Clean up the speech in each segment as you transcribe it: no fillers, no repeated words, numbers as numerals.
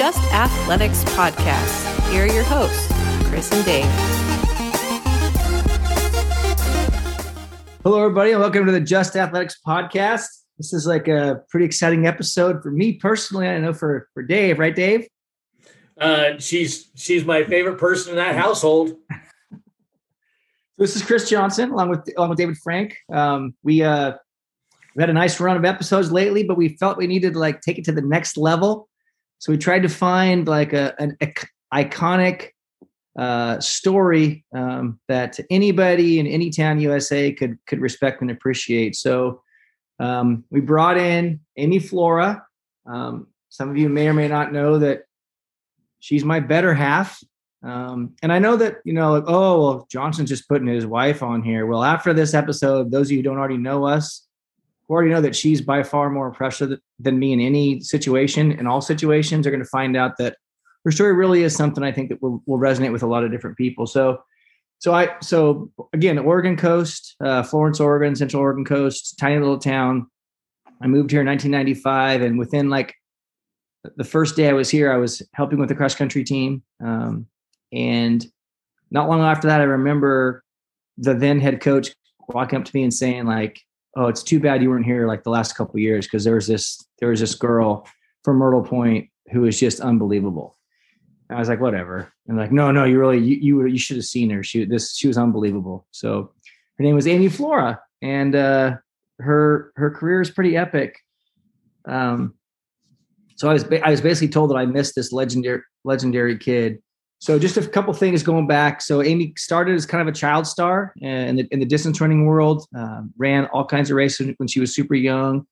Just Athletics podcast. Here are your hosts, Chris and Dave. Hello, everybody, and welcome to the Just Athletics podcast. This is like a pretty exciting episode for me personally. I know for Dave, right, Dave? She's my favorite person in that household. This is Chris Johnson, along with David Frank. We had a nice run of episodes lately, but we felt we needed to take it to the next level. So we tried to find an iconic story that anybody in any town USA could respect and appreciate. So we brought in Amy Flora. Some of you may or may not know that she's my better half. And I know that, Johnson's just putting his wife on here. Well, after this episode, those of you who don't already know us, who already know that she's by far more impressive than me in any situation. In all situations, are going to find out that her story really is something I think that will resonate with a lot of different people. So again, Oregon coast, Florence, Oregon, Central Oregon coast, tiny little town. I moved here in 1995, and within the first day I was here, I was helping with the cross country team. And not long after that, I remember the then head coach walking up to me and saying "Oh, it's too bad you weren't here the last couple of years, because there was this girl from Myrtle Point who was just unbelievable." I was like, whatever. And no, you should have seen her. She was unbelievable. So her name was Amy Flora, and her career is pretty epic. So I was basically told that I missed this legendary kid. So just a couple things going back. So Amy started as kind of a child star in the distance running world. Ran all kinds of races when she was super young.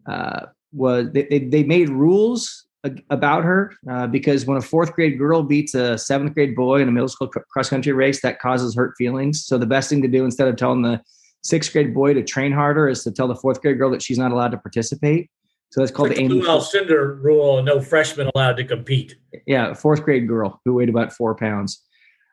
They made rules about her because when a fourth grade girl beats a seventh grade boy in a middle school cross country race, that causes hurt feelings. So the best thing to do, instead of telling the sixth grade boy to train harder, is to tell the fourth grade girl that she's not allowed to participate. So that's called the Amy Cinder rule. No freshman allowed to compete. Yeah, fourth grade girl who weighed about 4 pounds.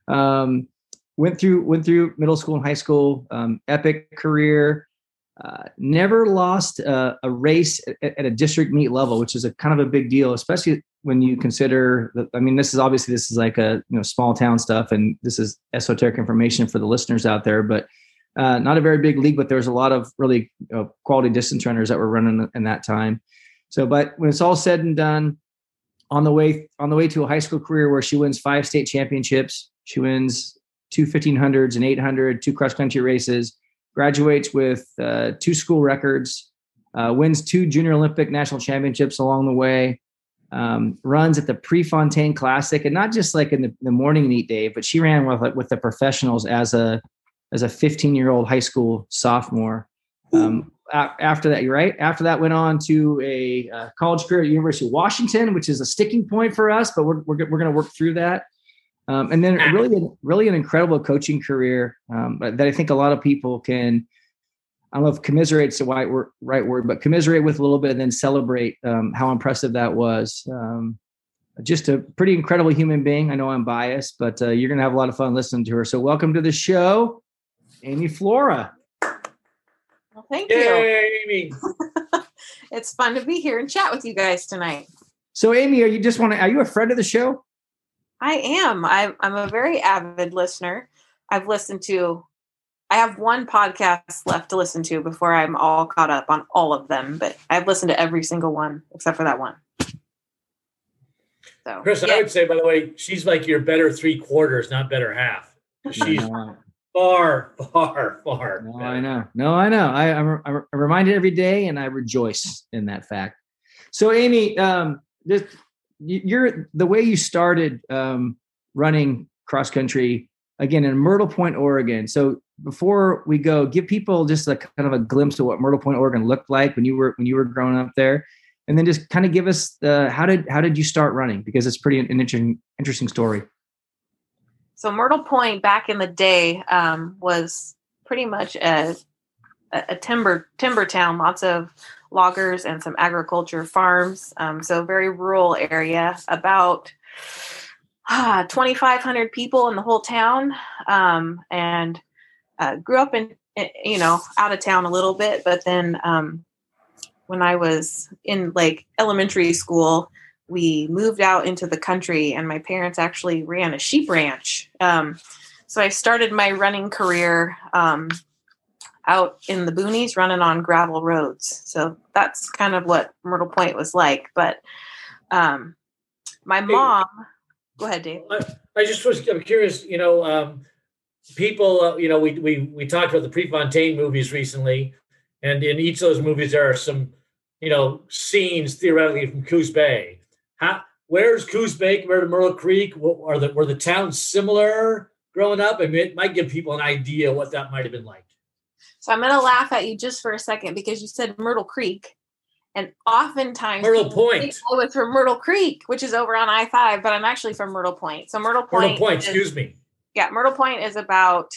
Went through middle school and high school. Epic career. Never lost a race at a district meet level, which is a kind of a big deal, especially when you consider that. I mean, this is like a small town stuff, and this is esoteric information for the listeners out there, but not a very big league. But there's a lot of really quality distance runners that were running in that time. So, but when it's all said and done, on the way to a high school career where she wins 5 state championships, she wins 2 1500s and 800, 2 cross country races. Graduates with 2 school records, wins 2 junior Olympic national championships along the way, runs at the Prefontaine Classic, and not just in the morning meet, Dave, but she ran with the professionals as a 15-year-old high school sophomore. After that, you're right. After that, went on to a college career at University of Washington, which is a sticking point for us, but we're going to work through that. And then really an incredible coaching career that I think a lot of people can, I don't know if commiserate's the right word, but commiserate with a little bit and then celebrate how impressive that was. Just a pretty incredible human being. I know I'm biased, but you're going to have a lot of fun listening to her. So welcome to the show, Amy Flora. Well, thank Yay, you. Amy. It's fun to be here and chat with you guys tonight. So Amy, are you a friend of the show? I am. I'm a very avid listener. I have one podcast left to listen to before I'm all caught up on all of them, but I've listened to every single one except for that one. So, Chris, yeah. I would say, by the way, she's like your better 3/4, not better half. She's far. No, I know. I'm reminded every day, and I rejoice in that fact. So Amy, you're the way you started running cross country again in Myrtle Point, Oregon. So before we go, give people just kind of a glimpse of what Myrtle Point, Oregon looked like when you were growing up there, and then just kind of give us how did you start running, because it's pretty an interesting story. So Myrtle Point back in the day was pretty much a timber town, lots of loggers and some agriculture farms. So very rural area, about 2,500 people in the whole town. And grew up in, out of town a little bit, but then when I was in elementary school, we moved out into the country, and my parents actually ran a sheep ranch. So I started my running career out in the boonies, running on gravel roads. So that's kind of what Myrtle Point was like. But my mom, go ahead, Dave. I'm curious, people, we talked about the Prefontaine movies recently, and in each of those movies, there are some, scenes theoretically from Coos Bay. Where's Coos Bay compared to Myrtle Creek? Were the towns similar growing up? I mean, it might give people an idea what that might have been like. So I'm going to laugh at you just for a second because you said Myrtle Creek. And oftentimes Myrtle Point. I was from Myrtle Creek, which is over on I-5, but I'm actually from Myrtle Point. So Myrtle Point, excuse me. Yeah, Myrtle Point is about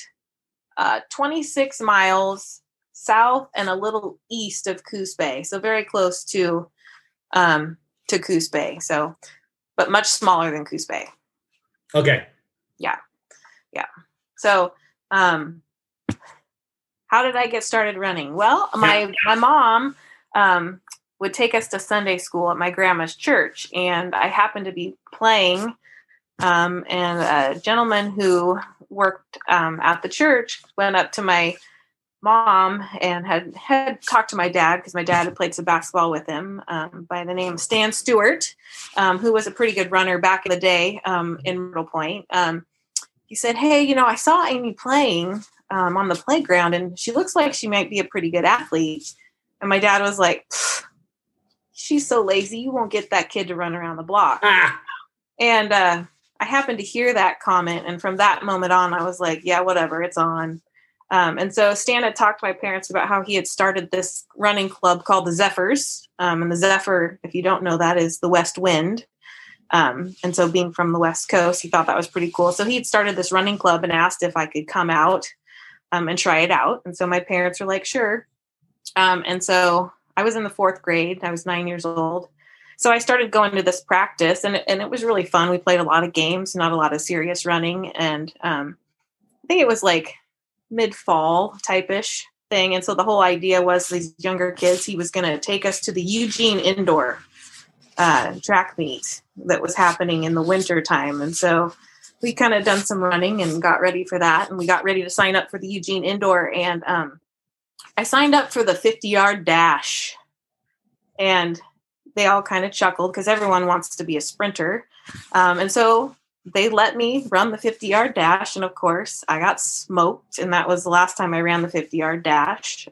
26 miles south and a little east of Coos Bay. So very close to Coos Bay. So, but much smaller than Coos Bay. Okay. Yeah. So, how did I get started running? Well, my mom would take us to Sunday school at my grandma's church, and I happened to be playing, and a gentleman who worked at the church went up to my mom and had talked to my dad, because my dad had played some basketball with him, by the name of Stan Stewart, who was a pretty good runner back in the day in Myrtle Point. He said, "Hey, I saw Amy playing on the playground, and she looks like she might be a pretty good athlete." And my dad was like, "She's so lazy, you won't get that kid to run around the block." And I happened to hear that comment. And from that moment on, I was like, yeah, whatever, it's on. And so Stan had talked to my parents about how he had started this running club called the Zephyrs. And the Zephyr, if you don't know that, is the West Wind. And so being from the West Coast, he thought that was pretty cool. So he had started this running club and asked if I could come out and try it out. And so my parents were like, sure. And so I was in the 4th grade. I was 9 years old. So I started going to this practice, and it was really fun. We played a lot of games, not a lot of serious running. And I think it was like mid-fall type-ish thing. And so the whole idea was these younger kids, he was going to take us to the Eugene Indoor track meet that was happening in the winter time. And so we kind of done some running and got ready for that. And we got ready to sign up for the Eugene Indoor. And I signed up for the 50-yard dash. And they all kind of chuckled because everyone wants to be a sprinter. And so they let me run the 50-yard dash. And of course, I got smoked. And that was the last time I ran the 50-yard dash.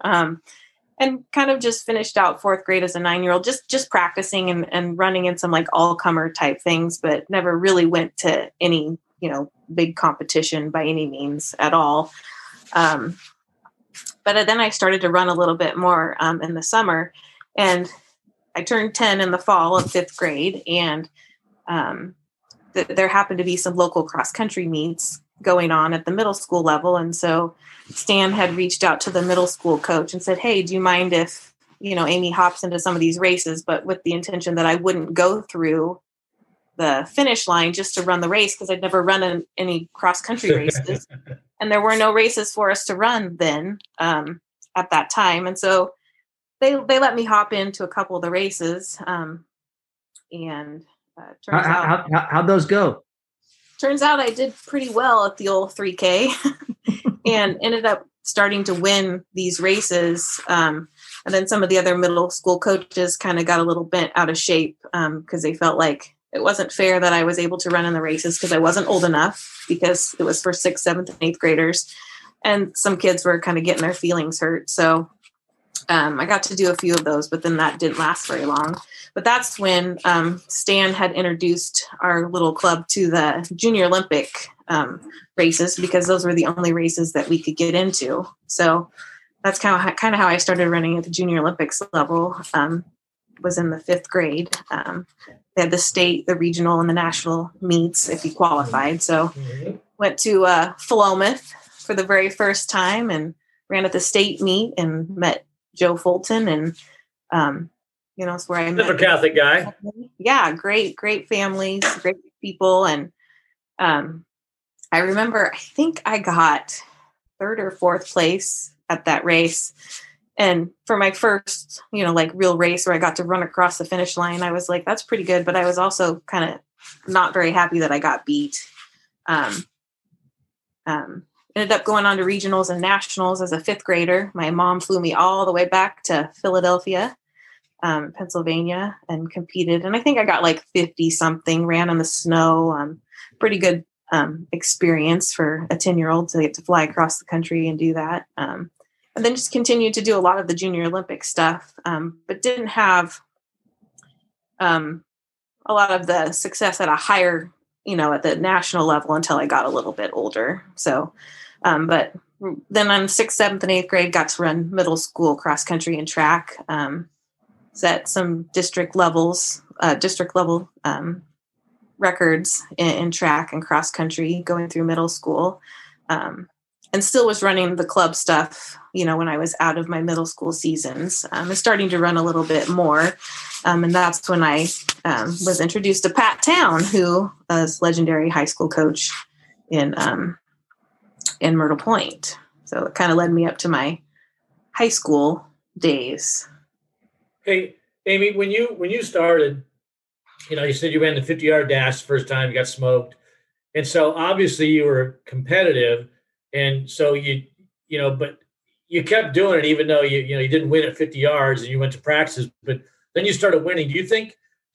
And kind of just finished out 4th grade as a 9-year-old, just practicing and running in some like all-comer type things, but never really went to any, big competition by any means at all. But then I started to run a little bit more in the summer, and I turned 10 in the fall of 5th grade, and there happened to be some local cross-country meets going on at the middle school level. And so Stan had reached out to the middle school coach and said, "Hey, do you mind if, Amy hops into some of these races, but with the intention that I wouldn't go through the finish line just to run the race, because I'd never run any cross-country races." And there were no races for us to run then at that time. And so they let me hop into a couple of the races. How'd those go? Turns out I did pretty well at the old 3K and ended up starting to win these races. And then some of the other middle school coaches kind of got a little bent out of shape because they felt like it wasn't fair that I was able to run in the races because I wasn't old enough, because it was for 6th, 7th, and 8th graders. And some kids were kind of getting their feelings hurt. So I got to do a few of those, but then that didn't last very long. But that's when Stan had introduced our little club to the Junior Olympic races, because those were the only races that we could get into. So that's kind of how I started running at the Junior Olympics level. Was in the 5th grade. They had the state, the regional, and the national meets if you qualified. So went to Philomath for the very first time and ran at the state meet and met Joe Fulton, and it's where I met. Another Catholic guy. Yeah, great families, great people, and I remember I think I got 3rd or 4th place at that race, And for my first, like real race where I got to run across the finish line, I was like, that's pretty good. But I was also kind of not very happy that I got beat. Ended up going on to regionals and nationals as a 5th grader. My mom flew me all the way back to Philadelphia, Pennsylvania, and competed. And I think I got like 50 something, ran in the snow. Pretty good experience for a 10-year-old to get to fly across the country and do that. And then just continued to do a lot of the Junior Olympic stuff, but didn't have a lot of the success at a higher, at the national level until I got a little bit older. So, but then on 6th, 7th, and 8th grade, got to run middle school cross country and track, set some district level records in track and cross country going through middle school. And still was running the club stuff, when I was out of my middle school seasons. And starting to run a little bit more. And that's when I was introduced to Pat Town, who was legendary high school coach in Myrtle Point. So it kind of led me up to my high school days. Hey, Amy, when you started, you said you ran the 50-yard dash the first time, you got smoked. And so obviously you were competitive. And so but you kept doing it, even though you didn't win at 50 yards and you went to practices, but then you started winning. Do you think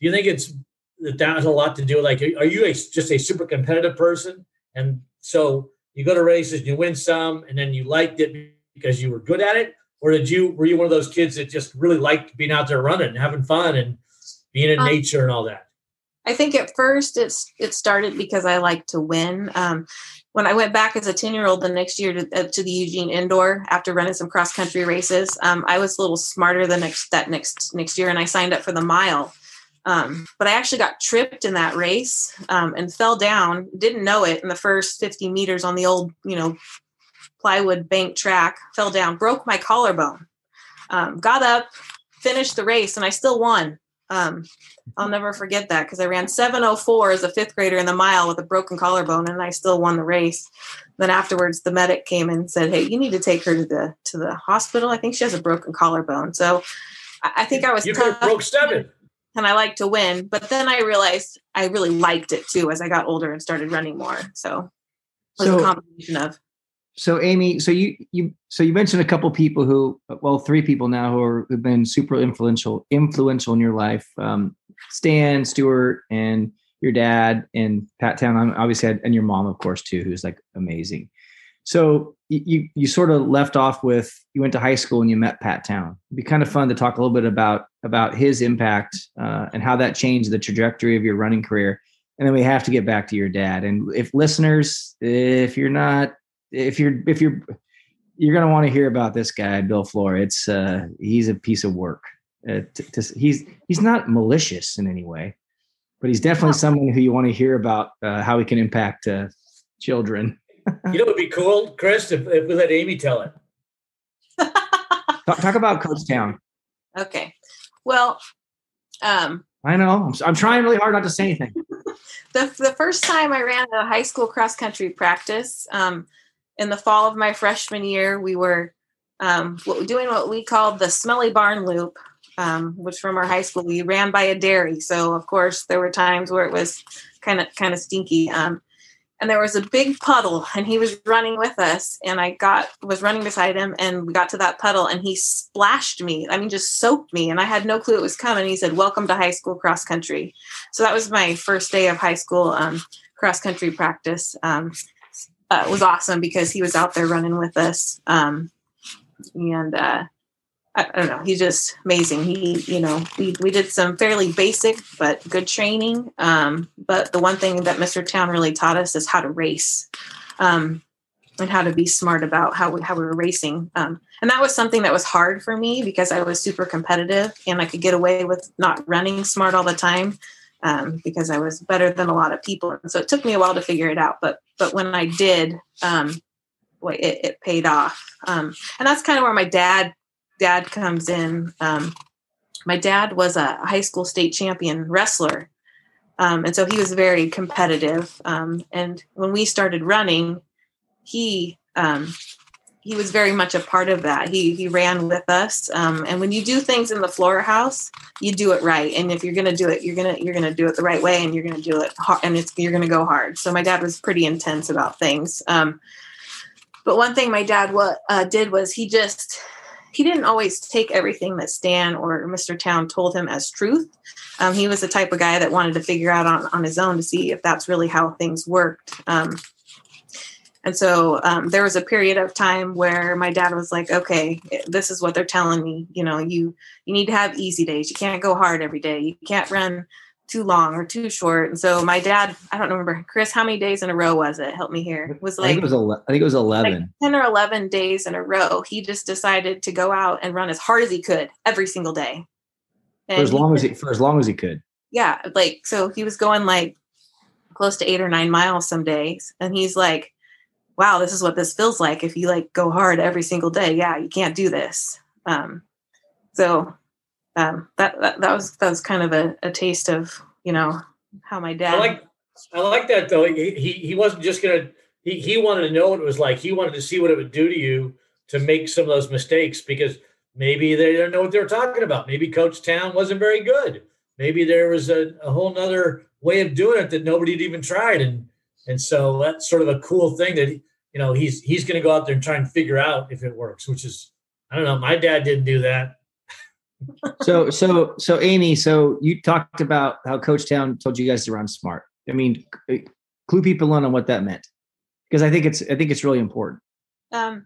that has a lot to do? Like, are you just a super competitive person? And so you go to races and you win some, and then you liked it because you were good at it? Or were you one of those kids that just really liked being out there running and having fun and being in nature and all that? I think at first it started because I like to win. When I went back as a 10-year-old the next year to the Eugene Indoor after running some cross country races, I was a little smarter the next year, and I signed up for the mile. But I actually got tripped in that race and fell down. Didn't know it in the first 50 meters on the old plywood bank track. Fell down, broke my collarbone. Got up, finished the race, and I still won. I'll never forget that because I ran 7:04 as a 5th grader in the mile with a broken collarbone, and I still won the race. Then afterwards, the medic came and said, "Hey, you need to take her to the hospital. I think she has a broken collarbone." So I think I was tough, broke 7, and I like to win. But then I realized I really liked it too as I got older and started running more. So it was a combination of. So Amy, so you mentioned a couple people 3 people now who've been super influential in your life. Stan, Stewart, and your dad, and Pat Town, obviously, and your mom, of course, too, who's like amazing. So you sort of left off with, you went to high school and you met Pat Town. It'd be kind of fun to talk a little bit about his impact and how that changed the trajectory of your running career. And then we have to get back to your dad. And if listeners, if you're going to want to hear about this guy, Bill Floor, he's a piece of work. He's not malicious in any way, but he's definitely someone who you want to hear about how he can impact children. It would be cool, Chris, if we let Amy tell it. Talk about Coach Town. Okay. Well, I know. I'm trying really hard not to say anything. The first time I ran a high school cross country practice, in the fall of my freshman year, we were doing what we called the Smelly Barn Loop, which from our high school, we ran by a dairy. So of course there were times where it was kind of stinky. And there was a big puddle and he was running with us and I was running beside him and we got to that puddle and he splashed me. I mean, just soaked me. And I had no clue it was coming. He said, "Welcome to high school cross country." So that was my first day of high school cross country practice. It was awesome because he was out there running with us. I don't know. He's just amazing. We did some fairly basic but good training. But the one thing that Mr. Town really taught us is how to race, and how to be smart about how we were racing. And that was something that was hard for me because I was super competitive and I could get away with not running smart all the time, because I was better than a lot of people. And so it took me a while to figure it out. But when I did, it paid off. And that's kind of where my dad comes in. My dad was a high school state champion wrestler. And so he was very competitive. And when we started running, he he was very much a part of that. He ran with us. And when you do things in the Flora house, you do it right. And if you're going to do it, you're going to do it the right way, and you're going to do it hard, and you're going to go hard. So my dad was pretty intense about things. But one thing my dad did was he didn't always take everything that Stan or Mr. Town told him as truth. He was the type of guy that wanted to figure out on his own to see if that's really how things worked. And so there was a period of time where my dad was like, okay, this is what they're telling me. You need to have easy days. You can't go hard every day. You can't run too long or too short. And so my dad, I don't remember, Chris, how many days in a row was it? Help me here. It was like, I think it was 11. Like 10 or 11 days in a row. He just decided to go out and run as hard as he could every single day. And for as long as he could. Yeah. Like, so he was going like close to 8 or 9 miles some days. And he's like, wow, this is what this feels like if you like go hard every single day. Yeah, you can't do this. So that was kind of a taste of, how my dad. I like that though. He wasn't just gonna. He wanted to know what it was like. He wanted to see what it would do to you to make some of those mistakes, because maybe they didn't know what they were talking about. Maybe Coach Town wasn't very good. Maybe there was a whole nother way of doing it that nobody had even tried. And so that's sort of a cool thing that, he's going to go out there and try and figure out if it works, which is, I don't know. My dad didn't do that. So Amy, so you talked about how Coach Town told you guys to run smart. I mean, clue people in on what that meant, because I think it's really important. I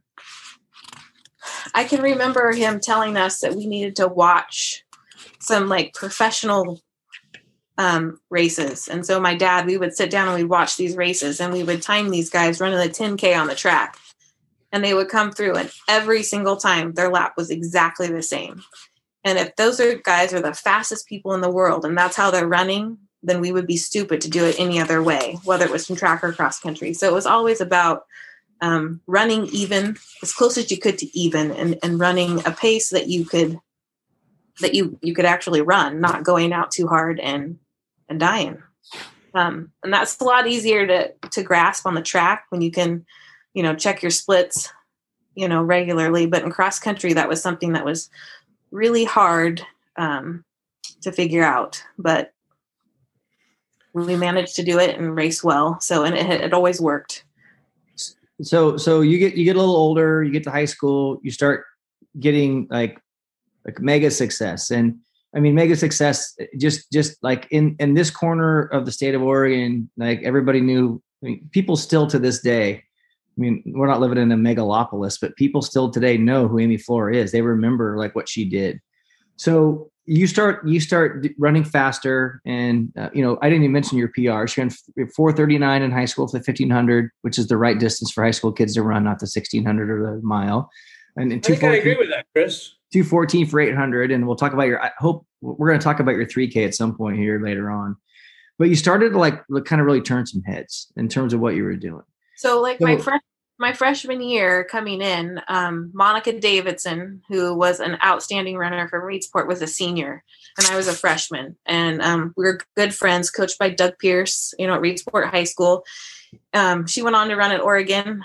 can remember him telling us that we needed to watch some like professional races. And so my dad, we would sit down and we'd watch these races, and we would time these guys running the 10K on the track, and they would come through, and every single time their lap was exactly the same. And if those guys are the fastest people in the world and that's how they're running, then we would be stupid to do it any other way, whether it was from track or cross country. So it was always about running even, as close as you could to even, and running a pace that you could actually run, not going out too hard and dying. And that's a lot easier to grasp on the track when you can, check your splits, regularly. But in cross country, that was something that was really hard to figure out. But we managed to do it and race well. So, and it always worked. So you get a little older, you get to high school, you start getting like mega success. And I mean, mega success, just like in this corner of the state of Oregon, like everybody knew. I mean, people still to this day, I mean, we're not living in a megalopolis, but people still today know who Amy Flora is. They remember like what she did. So you start running faster, and I didn't even mention your PR. She ran 4:39 in high school for the 1500, which is the right distance for high school kids to run, not the 1600 or the mile. And I think I agree with that, Chris. 2:14 for 800, and we'll talk about I hope we're going to talk about your 3K at some point here later on. But you started to like kind of really turn some heads in terms of what you were doing. So my freshman year coming in, Monica Davidson, who was an outstanding runner from Reedsport, was a senior, and I was a freshman. And we were good friends, coached by Doug Pierce, at Reedsport High School. She went on to run at Oregon.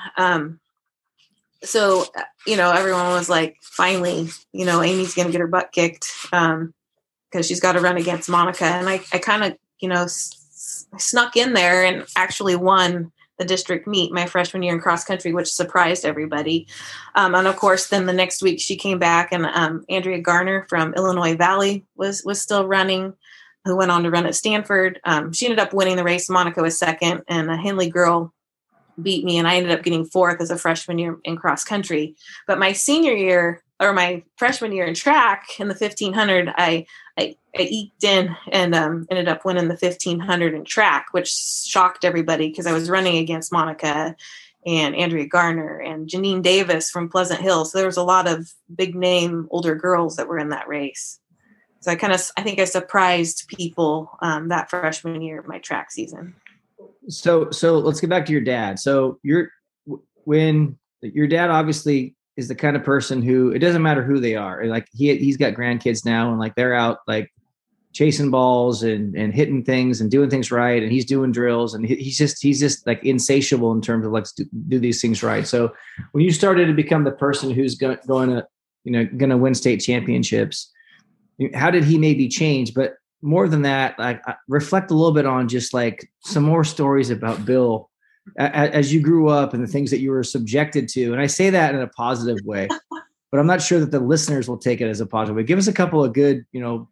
So, everyone was like, finally, Amy's going to get her butt kicked because she's got to run against Monica. And I kind of, snuck in there and actually won the district meet my freshman year in cross country, which surprised everybody. And of course, then the next week she came back, and Andrea Garner from Illinois Valley was still running, who went on to run at Stanford. She ended up winning the race. Monica was second, and a Henley girl beat me, and I ended up getting fourth as a freshman year in cross country. But my senior year, or my freshman year in track in the 1500, I eked in and ended up winning the 1500 in track, which shocked everybody because I was running against Monica and Andrea Garner and Janine Davis from Pleasant Hill. So there was a lot of big name older girls that were in that race. So I think I surprised people that freshman year of my track season. So let's get back to your dad. So when your dad obviously is the kind of person who, it doesn't matter who they are. Like he's got grandkids now, and like they're out like chasing balls and hitting things and doing things right. And he's doing drills, and he's just like insatiable in terms of like do these things right. So when you started to become the person who's going to win state championships, how did he maybe change? But more than that, like reflect a little bit on just like some more stories about Bill as you grew up and the things that you were subjected to. And I say that in a positive way, but I'm not sure that the listeners will take it as a positive way. Give us a couple of good,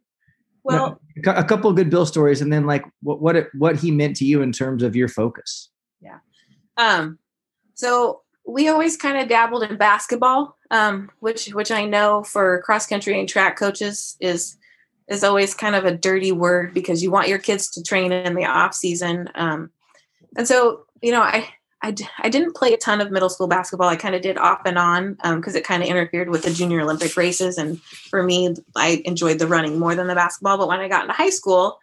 a couple of good Bill stories, and then like what he meant to you in terms of your focus. Yeah. So we always kind of dabbled in basketball, which I know for cross country and track coaches is always kind of a dirty word because you want your kids to train in the off season. And so, I didn't play a ton of middle school basketball. I kind of did off and on because it kind of interfered with the junior Olympic races. And for me, I enjoyed the running more than the basketball. But when I got into high school,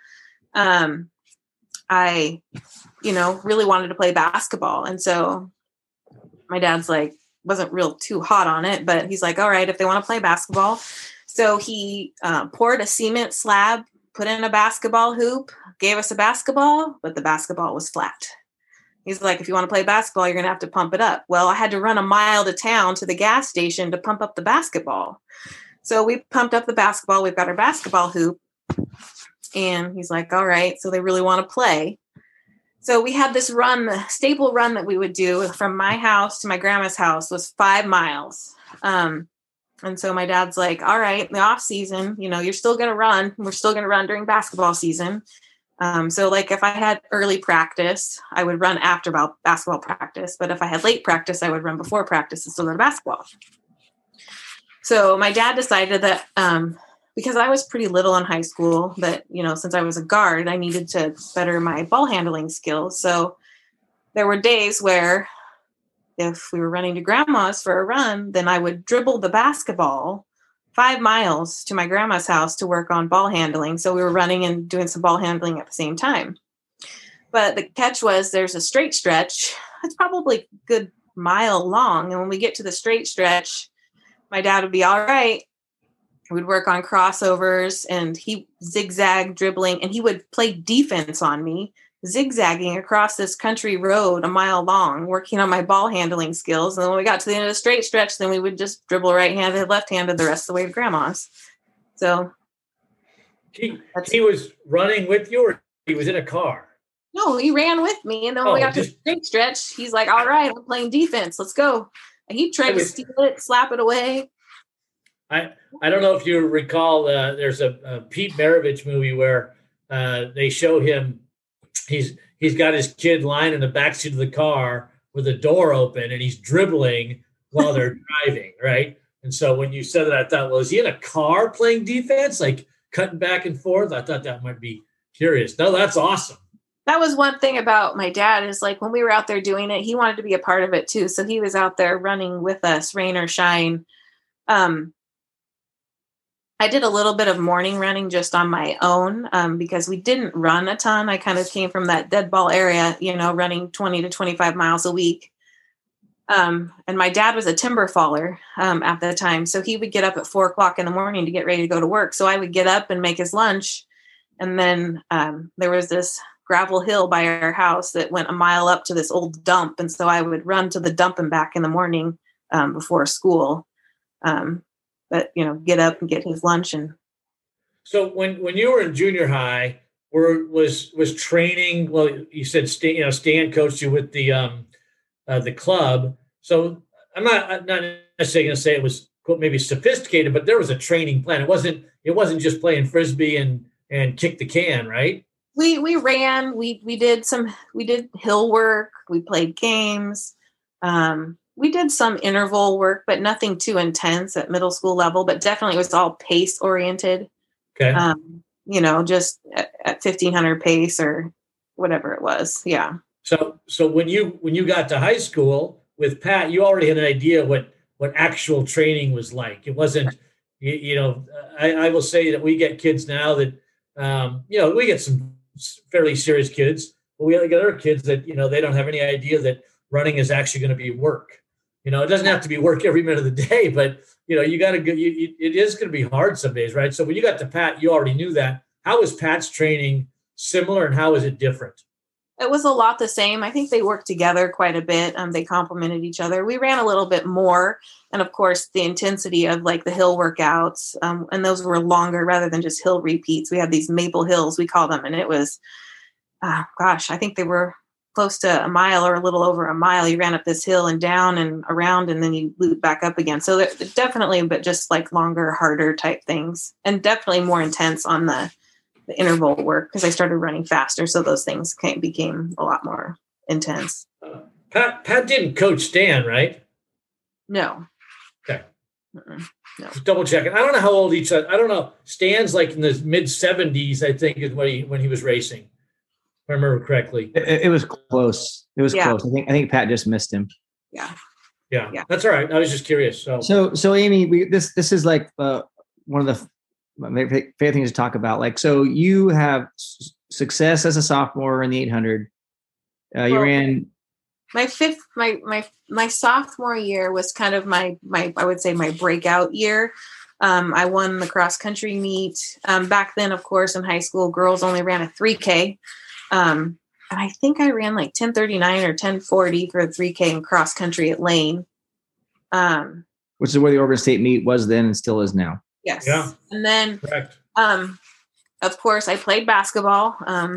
I, really wanted to play basketball. And so my dad's like, wasn't real too hot on it, but he's like, all right, if they want to play basketball. So he poured a cement slab, put in a basketball hoop, gave us a basketball, but the basketball was flat. He's like, if you want to play basketball, you're going to have to pump it up. Well, I had to run a mile to town to the gas station to pump up the basketball. So we pumped up the basketball. We've got our basketball hoop. And he's like, all right, so they really want to play. So we had this run, the staple run that we would do from my house to my grandma's house was 5 miles. And so my dad's like, all right, in the off season, you're still going to run. We're still going to run during basketball season. So like if I had early practice, I would run after basketball practice. But if I had late practice, I would run before practice and still go to basketball. So my dad decided that because I was pretty little in high school, that, since I was a guard, I needed to better my ball handling skills. So there were days where if we were running to grandma's for a run, then I would dribble the basketball 5 miles to my grandma's house to work on ball handling. So we were running and doing some ball handling at the same time. But the catch was there's a straight stretch. It's probably a good mile long. And when we get to the straight stretch, my dad would be all right. We'd work on crossovers and he zigzag dribbling and he would play defense on me, zigzagging across this country road a mile long, working on my ball handling skills. And then when we got to the end of the straight stretch, then we would just dribble right-handed, left-handed the rest of the way to grandma's. So he was running with you or he was in a car? No, he ran with me. And then when we got to the straight stretch, he's like, all right, I'm playing defense. Let's go. And he tried to steal it, slap it away. I don't know if you recall, there's a Pete Maravich movie where they show him, he's got his kid lying in the backseat of the car with the door open and he's dribbling while they're driving, right? And so when you said that, I thought, well, is he in a car playing defense, like cutting back and forth? I thought that might be curious. No, that's awesome. That was one thing about my dad is like when we were out there doing it, he wanted to be a part of it too. So he was out there running with us, rain or shine. I did a little bit of morning running just on my own because we didn't run a ton. I kind of came from that dead ball area, running 20 to 25 miles a week. And my dad was a timber faller at the time. So he would get up at 4:00 in the morning to get ready to go to work. So I would get up and make his lunch. And then there was this gravel hill by our house that went a mile up to this old dump. And so I would run to the dump and back in the morning before school. But get up and get his lunch. And so when you were in junior high, was training? Well, you said Stan coached you with the club. So I'm not necessarily going to say it was maybe sophisticated, but there was a training plan. It wasn't just playing frisbee and kick the can, right? We ran. We did hill work. We played games. We did some interval work, but nothing too intense at middle school level, but definitely it was all pace oriented. Okay. Just at 1500 pace or whatever it was. Yeah. So when you got to high school with Pat, you already had an idea what actual training was like. It wasn't, I will say that we get kids now that, we get some fairly serious kids, but we get other kids that, they don't have any idea that running is actually going to be work. It doesn't have to be work every minute of the day, but you got to go. It is going to be hard some days, right? So when you got to Pat, you already knew that. how is Pat's training similar and how is it different? It was a lot the same. I think they worked together quite a bit. They complemented each other. We ran a little bit more. And of course, the intensity of like the hill workouts, and those were longer rather than just hill repeats. We had these maple hills, we call them. And it was, I think they were close to a mile or a little over a mile. You ran up this hill and down and around, and then you loop back up again. So definitely, but just like longer, harder type things, and definitely more intense on the interval work because I started running faster. So those things became a lot more intense. Pat didn't coach Stan, right? No. Okay. No. Just double checking. I don't know how old each other. I don't know. Stan's like in the mid 70s, I think, is when he was racing. If I remember correctly. It was close. It was close. I think Pat just missed him. Yeah. That's all right. I was just curious. So Amy, this is like one of the my favorite things to talk about. Like, so you have success as a sophomore in the 800. You ran. My sophomore year was kind of my I would say my breakout year. I won the cross country meet. Back then, of course, in high school, girls only ran a 3K. And I think I ran like 10:39 or 10:40 for a 3K in cross country at Lane. Which is where the Oregon State meet was then and still is now. Yes. Yeah. And then, correct. Of course, I played basketball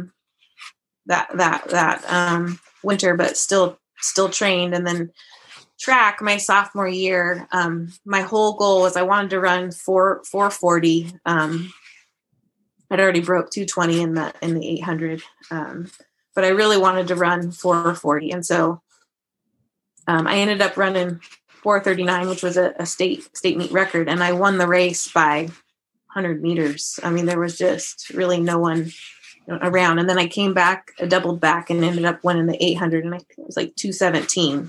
that winter, but still trained. And then track my sophomore year, my whole goal was I wanted to run 440. I'd already broke 220 in the 800, but I really wanted to run 440, and so I ended up running 439, which was a state meet record, and I won the race by 100 meters. I mean, there was just really no one around. And then I came back, doubled back, and ended up winning the 800, and I think it was like 217.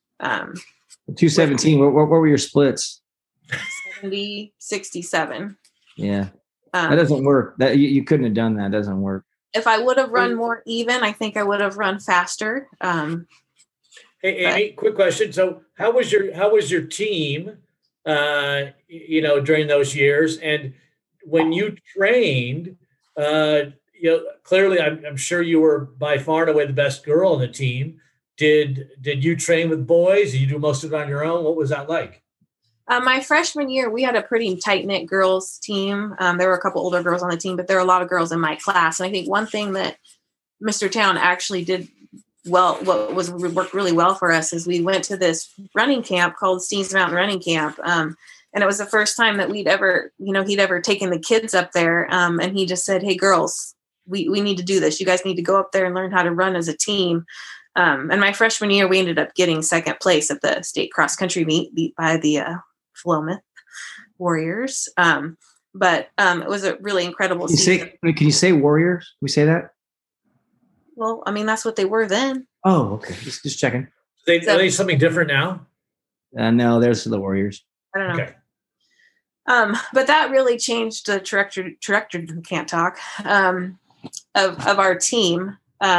217. What were your splits? 70, 67. Yeah, that doesn't work. That you couldn't have done that. It doesn't work. If I would have run more even, I think I would have run faster. Hey, Amy, quick question. So how was your team, during those years? And when you trained, clearly I'm sure you were by far and away the best girl on the team. Did you train with boys? Did you do most of it on your own? What was that like? My freshman year, we had a pretty tight-knit girls team. There were a couple older girls on the team, but there were a lot of girls in my class. And I think one thing that Mr. Town actually did worked really well for us is we went to this running camp called Steens Mountain Running Camp. And it was the first time that he'd ever taken the kids up there. And he just said, "Hey, girls, we need to do this. You guys need to go up there and learn how to run as a team." And my freshman year, we ended up getting second place at the state cross country meet, beat by the Philomath Warriors. But it was a really incredible season. Can you say Warriors? Can we say that? Well, I mean, that's what they were then. Oh, okay. Just checking. Are they something different now? No, there's the Warriors. I don't know. Okay. But that really changed the trajectory, can't talk, of our team.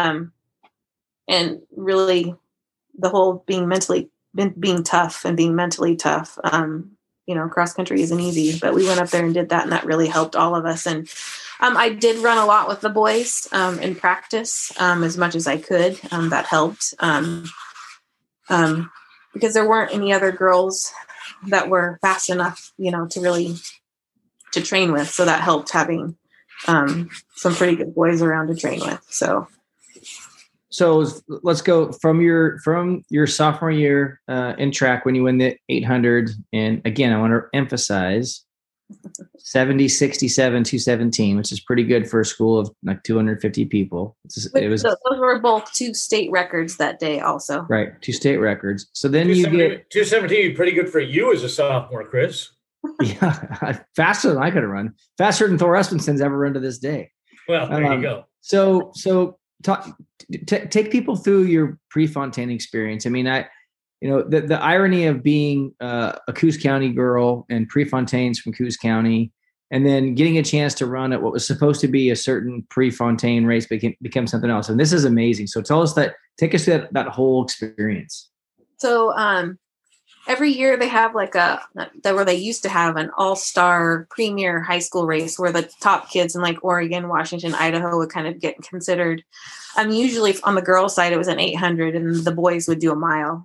And really the whole being tough and being mentally tough. Cross country isn't easy, but we went up there and did that, and that really helped all of us. And I did run a lot with the boys in practice as much as I could. That helped because there weren't any other girls that were fast enough, to train with. So that helped having some pretty good boys around to train with. So let's go from your sophomore year in track when you win the 800. And again, I want to emphasize 70, 67, 217, which is pretty good for a school of like 250 people. Those were both 2 state records that day also. Right, 2 state records. So then 217, pretty good for you as a sophomore, Chris. Yeah, faster than I could have run. Faster than Thor Espenson's ever run to this day. Well, there you go. So take people through your Prefontaine experience. I mean, the irony of being a Coos County girl and Prefontaine's from Coos County, and then getting a chance to run at what was supposed to be a certain Prefontaine race became something else. And this is amazing. So take us through that whole experience. So every year they have like where they used to have an all-star premier high school race where the top kids in like Oregon, Washington, Idaho would kind of get considered. Usually on the girls' side, it was an 800 and the boys would do a mile.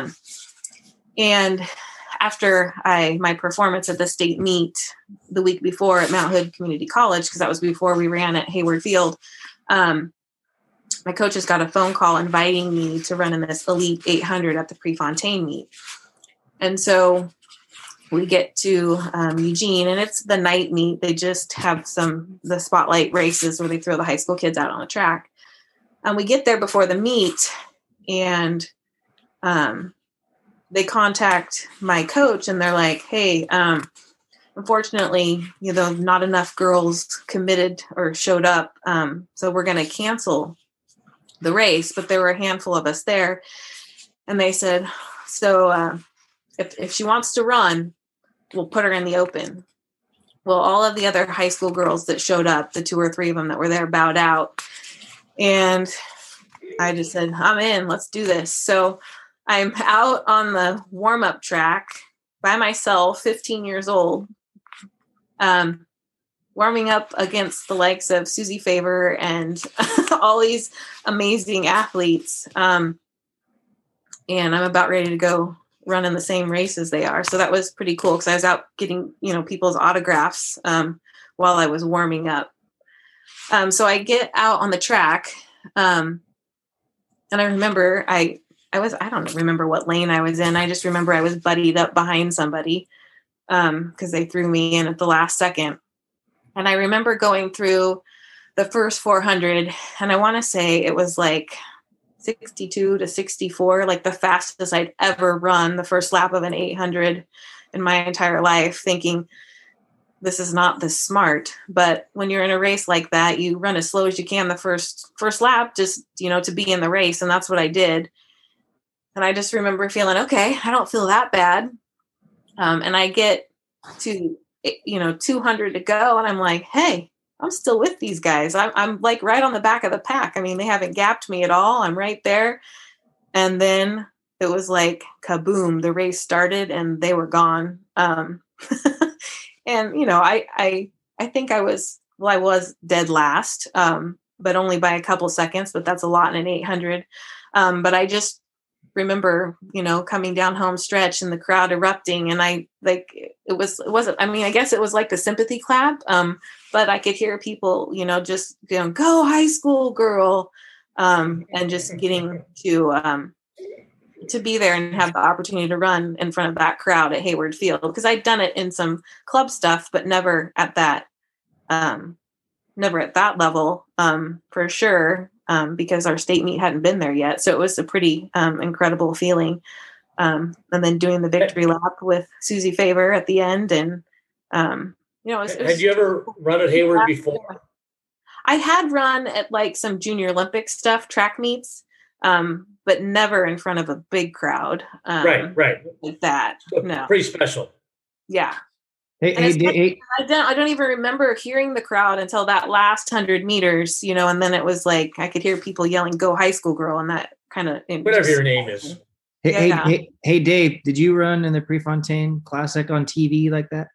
And after my performance at the state meet the week before at Mount Hood Community College, because that was before we ran at Hayward Field, my coaches got a phone call inviting me to run in this elite 800 at the Prefontaine meet. And so we get to Eugene, and it's the night meet. They just have the spotlight races where they throw the high school kids out on the track. And we get there before the meet, and they contact my coach, and they're like, hey, unfortunately, not enough girls committed or showed up. So we're going to cancel the race, but there were a handful of us there. And they said, so if she wants to run, we'll put her in the open. Well, all of the other high school girls that showed up, the 2 or 3 of them that were there, bowed out. And I just said, I'm in, let's do this. So I'm out on the warm-up track by myself, 15 years old, warming up against the likes of Susie Favor and all these amazing athletes. And I'm about ready to go run in the same race as they are. So that was pretty cool because I was out getting, people's autographs while I was warming up. So I get out on the track, and I remember I don't remember what lane I was in. I just remember I was buddied up behind somebody because they threw me in at the last second. And I remember going through the first 400, and I want to say it was like 62 to 64, like the fastest I'd ever run the first lap of an 800 in my entire life, thinking this is not this smart. But when you're in a race like that, you run as slow as you can the first lap, just, to be in the race. And that's what I did. And I just remember feeling, okay, I don't feel that bad. And I get to, 200 to go. And I'm like, hey, I'm still with these guys. I'm like right on the back of the pack. I mean, they haven't gapped me at all. I'm right there. And then it was like kaboom, the race started and they were gone. And, I think I was dead last, but only by a couple seconds, but that's a lot in an 800. But I just remember, coming down home stretch and the crowd erupting, and I guess it was like the sympathy clap. But I could hear people, just going, go high school girl. And just getting to be there and have the opportunity to run in front of that crowd at Hayward Field, because I'd done it in some club stuff, but never at that level, for sure. Because our state meet hadn't been there yet. So it was a pretty incredible feeling. And then doing the victory lap with Susie Favor at the end. And, had you ever run at Hayward before? I had run at like some Junior Olympic stuff, track meets, but never in front of a big crowd. Right. Like that. So no. Pretty special. Yeah. Hey, I don't even remember hearing the crowd until that last 100 meters, and then it was like I could hear people yelling, go high school girl, and that kind of whatever your name is. Hey, Dave, did you run in the Prefontaine Classic on TV like that?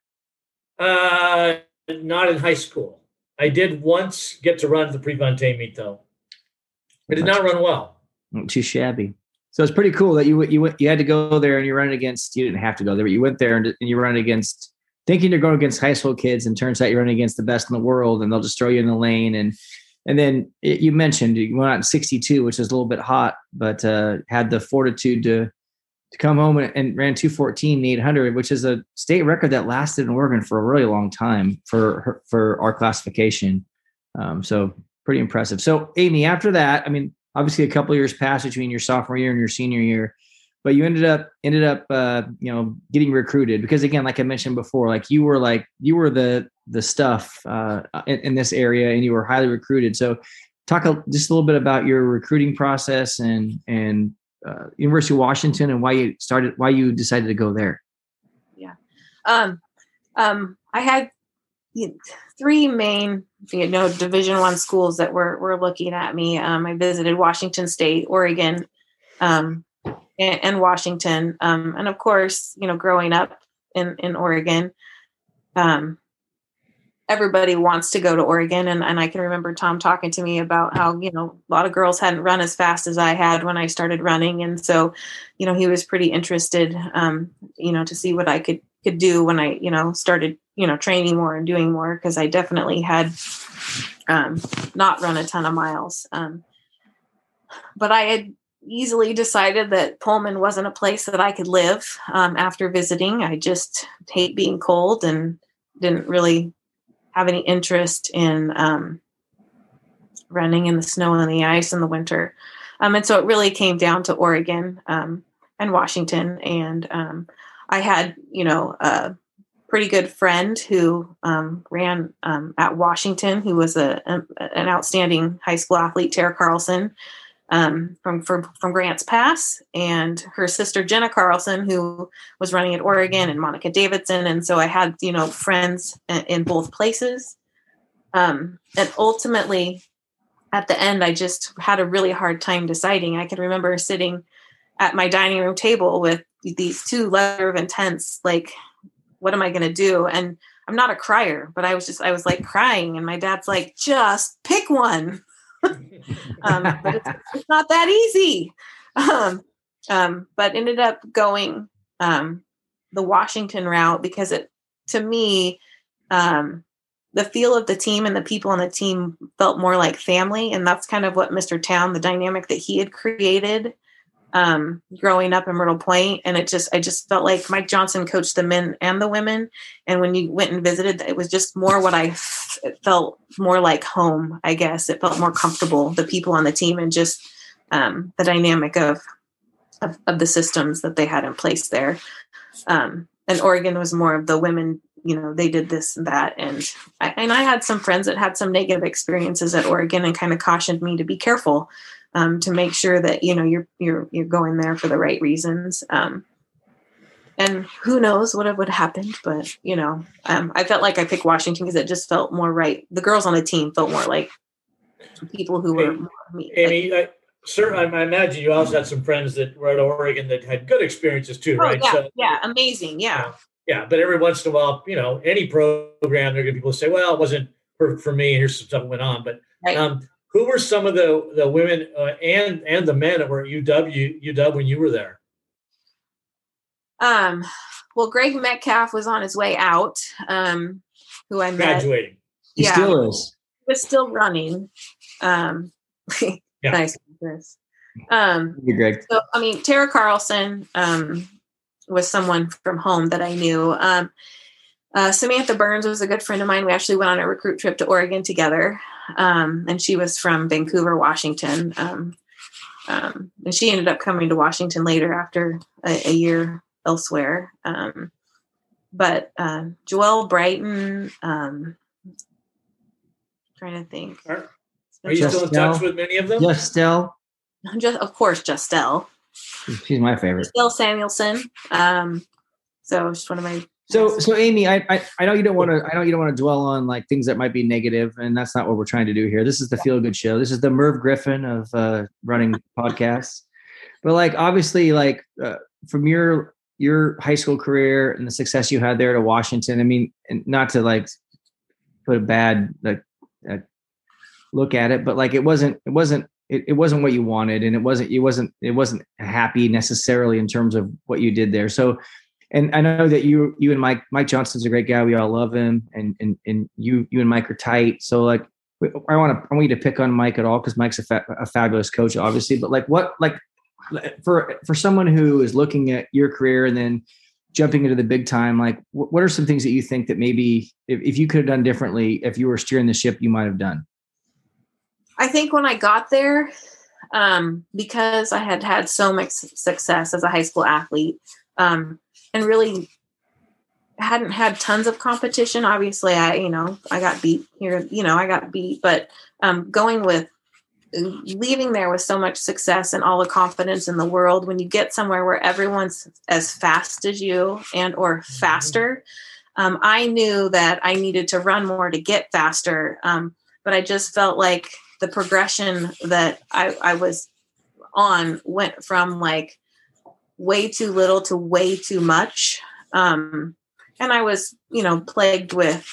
Not in high school. I did once get to run the Prefontaine meet though. I did not run well. Not too shabby. So it's pretty cool that you had to go there and you run against. You didn't have to go there, but you went there and you run against. Thinking you're going against high school kids, and turns out you're running against the best in the world, and they'll just throw you in the lane. And then you mentioned you went out in 62, which is a little bit hot, but had the fortitude to come home and ran 2:14 800, which is a state record that lasted in Oregon for a really long time for our classification. So pretty impressive. So Amy, after that, I mean, obviously a couple of years passed between your sophomore year and your senior year. But you ended up, getting recruited because, again, like I mentioned before, like you were the stuff in this area, and you were highly recruited. So, talk just a little bit about your recruiting process and University of Washington and why you decided to go there. Yeah, I had 3 main, Division I schools that were looking at me. I visited Washington State, Oregon. and Washington. And of course, growing up in Oregon, everybody wants to go to Oregon. And I can remember Tom talking to me about how, a lot of girls hadn't run as fast as I had when I started running. And so, he was pretty interested, to see what I could do when I, started, training more and doing more, because I definitely had not run a ton of miles. But I had easily decided that Pullman wasn't a place that I could live after visiting. I just hate being cold and didn't really have any interest in running in the snow and the ice in the winter. And so it really came down to Oregon and Washington. And I had, a pretty good friend who ran at Washington, who was an outstanding high school athlete, Tara Carlson, from Grants Pass, and her sister Jenna Carlson, who was running at Oregon, and Monica Davidson. And so I had, friends in both places. And ultimately at the end, I just had a really hard time deciding. I can remember sitting at my dining room table with these two letter of intents, like, what am I going to do? And I'm not a crier, but I was like crying. And my dad's like, just pick one. But it's not that easy. But ended up going the Washington route because to me, the feel of the team and the people on the team felt more like family. And that's kind of what Mr. Town, the dynamic that he had created growing up in Myrtle Point. And I just felt like Mike Johnson coached the men and the women. And when you went and visited, it was just more what it felt more like home, I guess. It felt more comfortable, the people on the team, and just the dynamic of the systems that they had in place there. And Oregon was more of the women, they did this and that. And I had some friends that had some negative experiences at Oregon and kind of cautioned me to be careful, to make sure that, you're going there for the right reasons. And who knows what would have happened, but, I felt like I picked Washington because it just felt more right. The girls on the team felt more like people who were more me. Amy, I imagine you also had some friends that were at Oregon that had good experiences too, right? Yeah, amazing. Yeah. Yeah, but every once in a while, any program, there are going to be people who say, well, it wasn't for me, and here's some stuff that went on. But right. Who were some of the women and the men that were at UW when you were there? Well, Greg Metcalf was on his way out, who I met. Graduating. He still is. He was still running. Nice. Chris. Greg. So, Tara Carlson was someone from home that I knew. Samantha Burns was a good friend of mine. We actually went on a recruit trip to Oregon together. And she was from Vancouver, Washington. And she ended up coming to Washington later after a year elsewhere. But Joelle Brighton, trying to think. Are you still in touch with many of them? Justel. Of course, Justel. She's my favorite. Justel Samuelson. So she's one of my. So Amy, I know you don't want to dwell on like things that might be negative, and that's not what we're trying to do here. This is the Feel Good Show. This is the Merv Griffin of running podcasts. But like obviously, like from your high school career and the success you had there to Washington, and not to like put a bad look at it, but like it wasn't what you wanted, and it wasn't happy necessarily in terms of what you did there. So. And I know that you and Mike Johnson's a great guy. We all love him, and you and Mike are tight. So like, I want you to pick on Mike at all because Mike's a fabulous coach, obviously. But like, for someone who is looking at your career and then jumping into the big time, like what are some things that you think that maybe if you could have done differently if you were steering the ship, you might have done? I think when I got there, because I had so much success as a high school athlete. And really hadn't had tons of competition. Obviously, I got beat here, but leaving there with so much success and all the confidence in the world, when you get somewhere where everyone's as fast as you and or faster, I knew that I needed to run more to get faster. But I just felt like the progression that I was on went from like way too little to way too much. And I was, plagued with,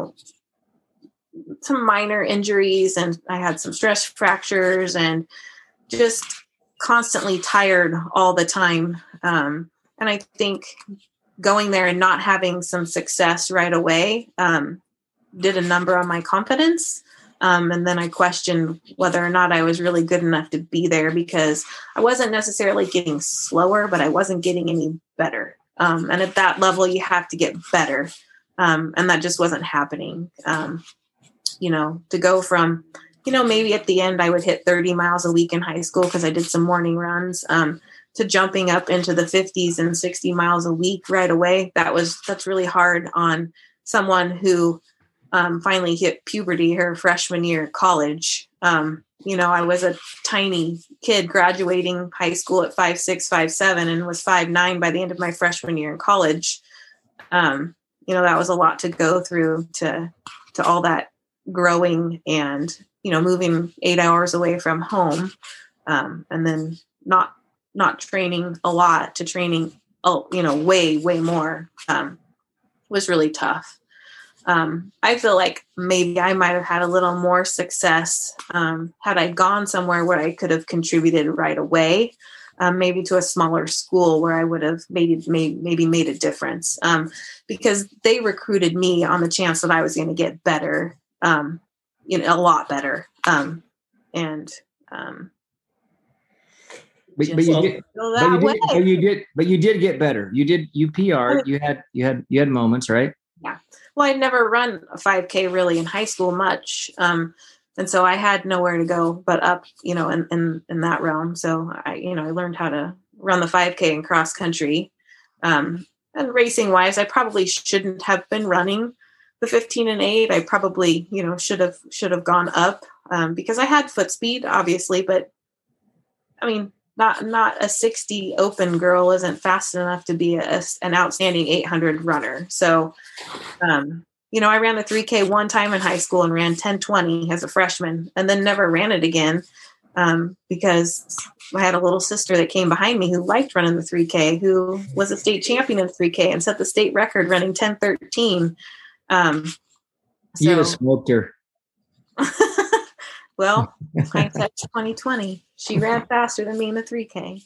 some minor injuries, and I had some stress fractures and just constantly tired all the time. And I think going there and not having some success right away did a number on my confidence. And then I questioned whether or not I was really good enough to be there, because I wasn't necessarily getting slower, but I wasn't getting any better. And at that level, you have to get better. And that just wasn't happening. To go from, maybe at the end I would hit 30 miles a week in high school because I did some morning runs, to jumping up into the 50s and 60 miles a week right away. That's really hard on someone who finally hit puberty her freshman year of college. I was a tiny kid graduating high school at 5'6", 5'7", and was 5'9" by the end of my freshman year in college. That was a lot to go through to all that growing and, moving 8 hours away from home. And then not training a lot to training, way, way more, was really tough. I feel like maybe I might have had a little more success had I gone somewhere where I could have contributed right away, maybe to a smaller school where I would have maybe made a difference, because they recruited me on the chance that I was going to get better, a lot better. But you did get better. You PR'd. You had moments, right? Yeah. Well, I'd never run a 5K really in high school much. And so I had nowhere to go but up, in that realm. So I learned how to run the 5K and cross country. And racing wise, I probably shouldn't have been running the 15 and 8. I probably, should have gone up, because I had foot speed, obviously, but I mean, not a 60 open girl isn't fast enough to be an outstanding 800 runner. So, I ran the 3K one time in high school and ran 10:20 as a freshman, and then never ran it again, because I had a little sister that came behind me who liked running the 3K, who was a state champion in 3K and set the state record running 10:13. You just smoked her. Well, hindsight's 2020. She ran faster than me in the 3K.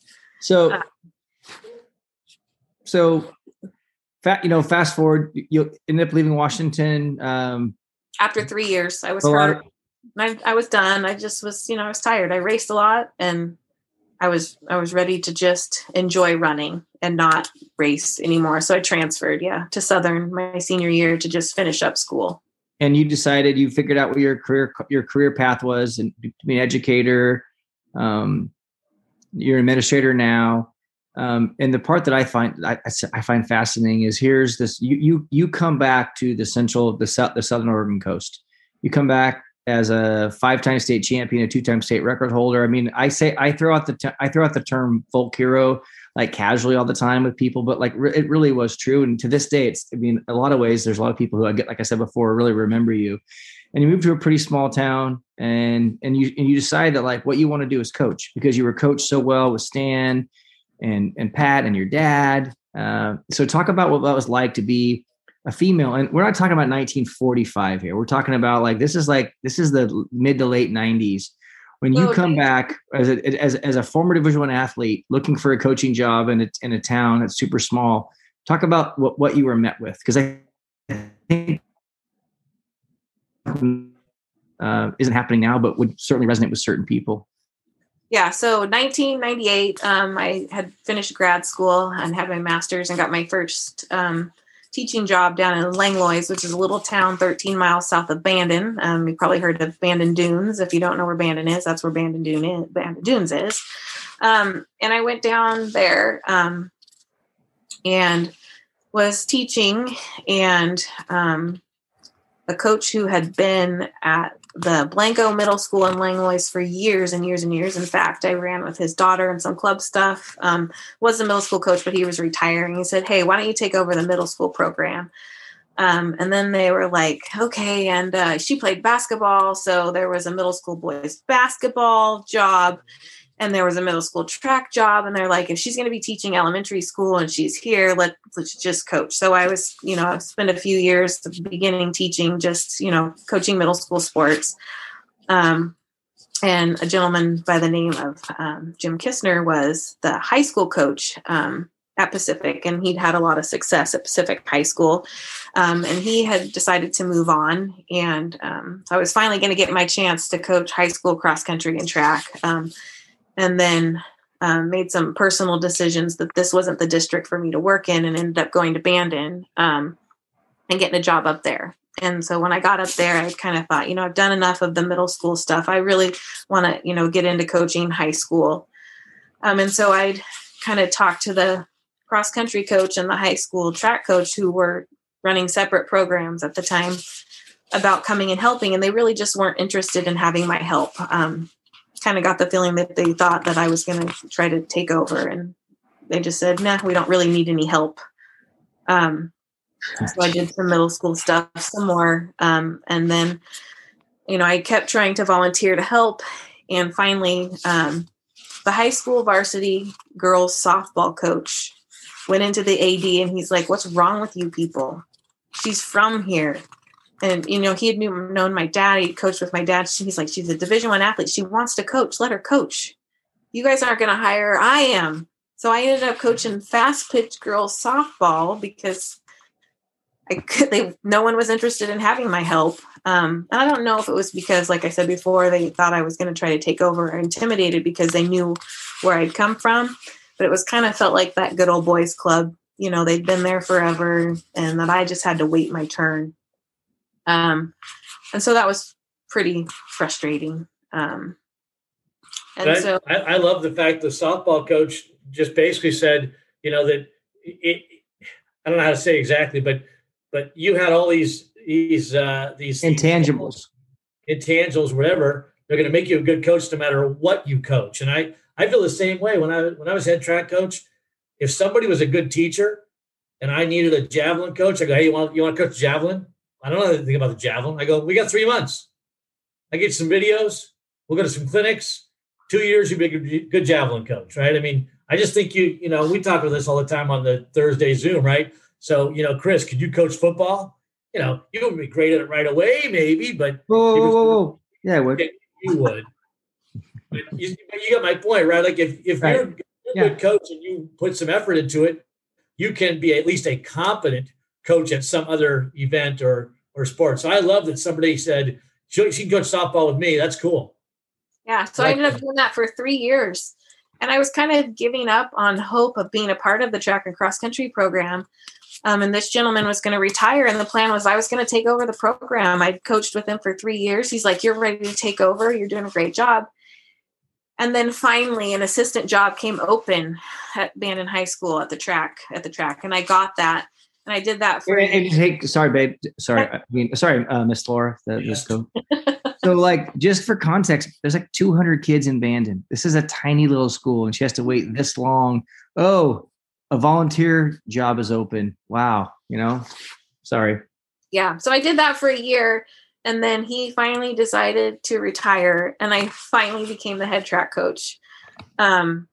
Fast forward, you ended up leaving Washington. After 3 years, I was hurt. I was done. I just was, I was tired. I raced a lot, and I was ready to just enjoy running and not race anymore. So I transferred, to Southern my senior year to just finish up school. And you figured out what your career path was, and to be an educator. You're an administrator now. And the part that I find fascinating is here's this, you come back to the Southern Oregon coast. You come back as a 5-time state champion, a 2-time state record holder. I mean, I throw out the term folk hero like casually all the time with people, but like it really was true. And to this day, in a lot of ways, there's a lot of people who like I said before, really remember you. And you moved to a pretty small town, and you decide that like what you want to do is coach, because you were coached so well with Stan and Pat and your dad. So talk about what that was like to be a female. And we're not talking about 1945 here. We're talking about like this is the mid to late 90s. When you come back as a former Division I athlete looking for a coaching job in a town that's super small, talk about what you were met with, because I think isn't happening now, but would certainly resonate with certain people. Yeah. So 1998, I had finished grad school and had my master's and got my first teaching job down in Langlois, which is a little town 13 miles south of Bandon. You probably heard of Bandon Dunes. If you don't know where Bandon is, that's where Bandon Dunes is. And I went down there and was teaching, and a coach who had been at the Blanco Middle School in Langlois for years and years and years. In fact, I ran with his daughter and some club stuff. Was a middle school coach, but he was retiring. He said, "Hey, why don't you take over the middle school program?" And then they were like, "Okay." And she played basketball, so there was a middle school boys basketball job. and there was a middle school track job, and they're like, if she's going to be teaching elementary school and she's here, let's just coach. So I was, I spent a few years at the beginning teaching, just, coaching middle school sports. And a gentleman by the name of Jim Kistner was the high school coach at Pacific, and he'd had a lot of success at Pacific High School. And he had decided to move on. And so I was finally going to get my chance to coach high school cross country and track. And then made some personal decisions that this wasn't the district for me to work in, and ended up going to Bandon and getting a job up there. And so when I got up there, I kind of thought, I've done enough of the middle school stuff. I really want to, get into coaching high school. And so I'd kind of talked to the cross country coach and the high school track coach, who were running separate programs at the time, about coming and helping. And they really just weren't interested in having my help. Kind of got the feeling that they thought that I was going to try to take over. And they just said, nah, we don't really need any help. So I did some middle school stuff, some more. And then, I kept trying to volunteer to help. And finally, the high school varsity girls softball coach went into the AD, and he's like, what's wrong with you people? She's from here. And, he had known my dad. He coached with my dad. He's like, she's a Division I athlete. She wants to coach. Let her coach. You guys aren't going to hire her. I am. So I ended up coaching fast pitch girls softball because no one was interested in having my help. And I don't know if it was because, like I said before, they thought I was going to try to take over, or intimidated because they knew where I'd come from. But it was kind of felt like that good old boys club. They'd been there forever, and that I just had to wait my turn. And so that was pretty frustrating. I love the fact the softball coach just basically said, that I don't know how to say exactly, but you had all these intangibles, whatever. They're going to make you a good coach no matter what you coach. And I feel the same way. When I was head track coach, if somebody was a good teacher and I needed a javelin coach, I go, hey, you want to coach javelin? I don't know anything about the javelin. I go, we got 3 months. I get some videos. We'll go to some clinics. 2 years, you'll be a good javelin coach, right? I mean, I just think we talk about this all the time on the Thursday Zoom, right? So, Chris, could you coach football? You wouldn't be great at it right away, maybe, but whoa. Yeah, I would. You would. But you got my point, right? Like if right. you're a good coach and you put some effort into it, you can be at least a competent coach at some other event or sport. So I love that somebody said she can coach softball with me. That's cool. Yeah. So I ended up doing that for 3 years. And I was kind of giving up on hope of being a part of the track and cross country program. And this gentleman was going to retire. And the plan was I was going to take over the program. I'd coached with him for 3 years. He's like, you're ready to take over. You're doing a great job. And then finally an assistant job came open at Bandon High School at the track. And I got that. And I did that for sorry, babe. Sorry. Miss Laura. So just for context, there's 200 kids in Bandon. This is a tiny little school, and she has to wait this long. Oh, a volunteer job is open. Wow. Sorry. Yeah. So I did that for a year, and then he finally decided to retire, and I finally became the head track coach. And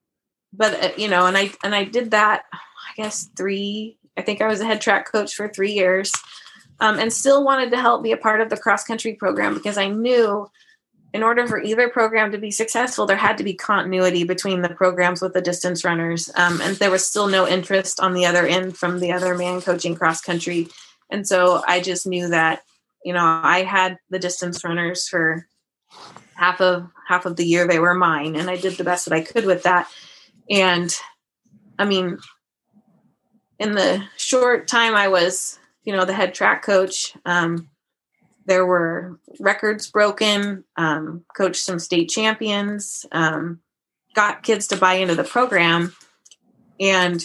I did that, I guess I think I was a head track coach for 3 years, and still wanted to help be a part of the cross country program, because I knew in order for either program to be successful, there had to be continuity between the programs with the distance runners. And there was still no interest on the other end from the other man coaching cross country. And so I just knew that, I had the distance runners for half of the year. They were mine, and I did the best that I could with that. And I mean, in the short time I was, the head track coach, there were records broken, coached some state champions, got kids to buy into the program. And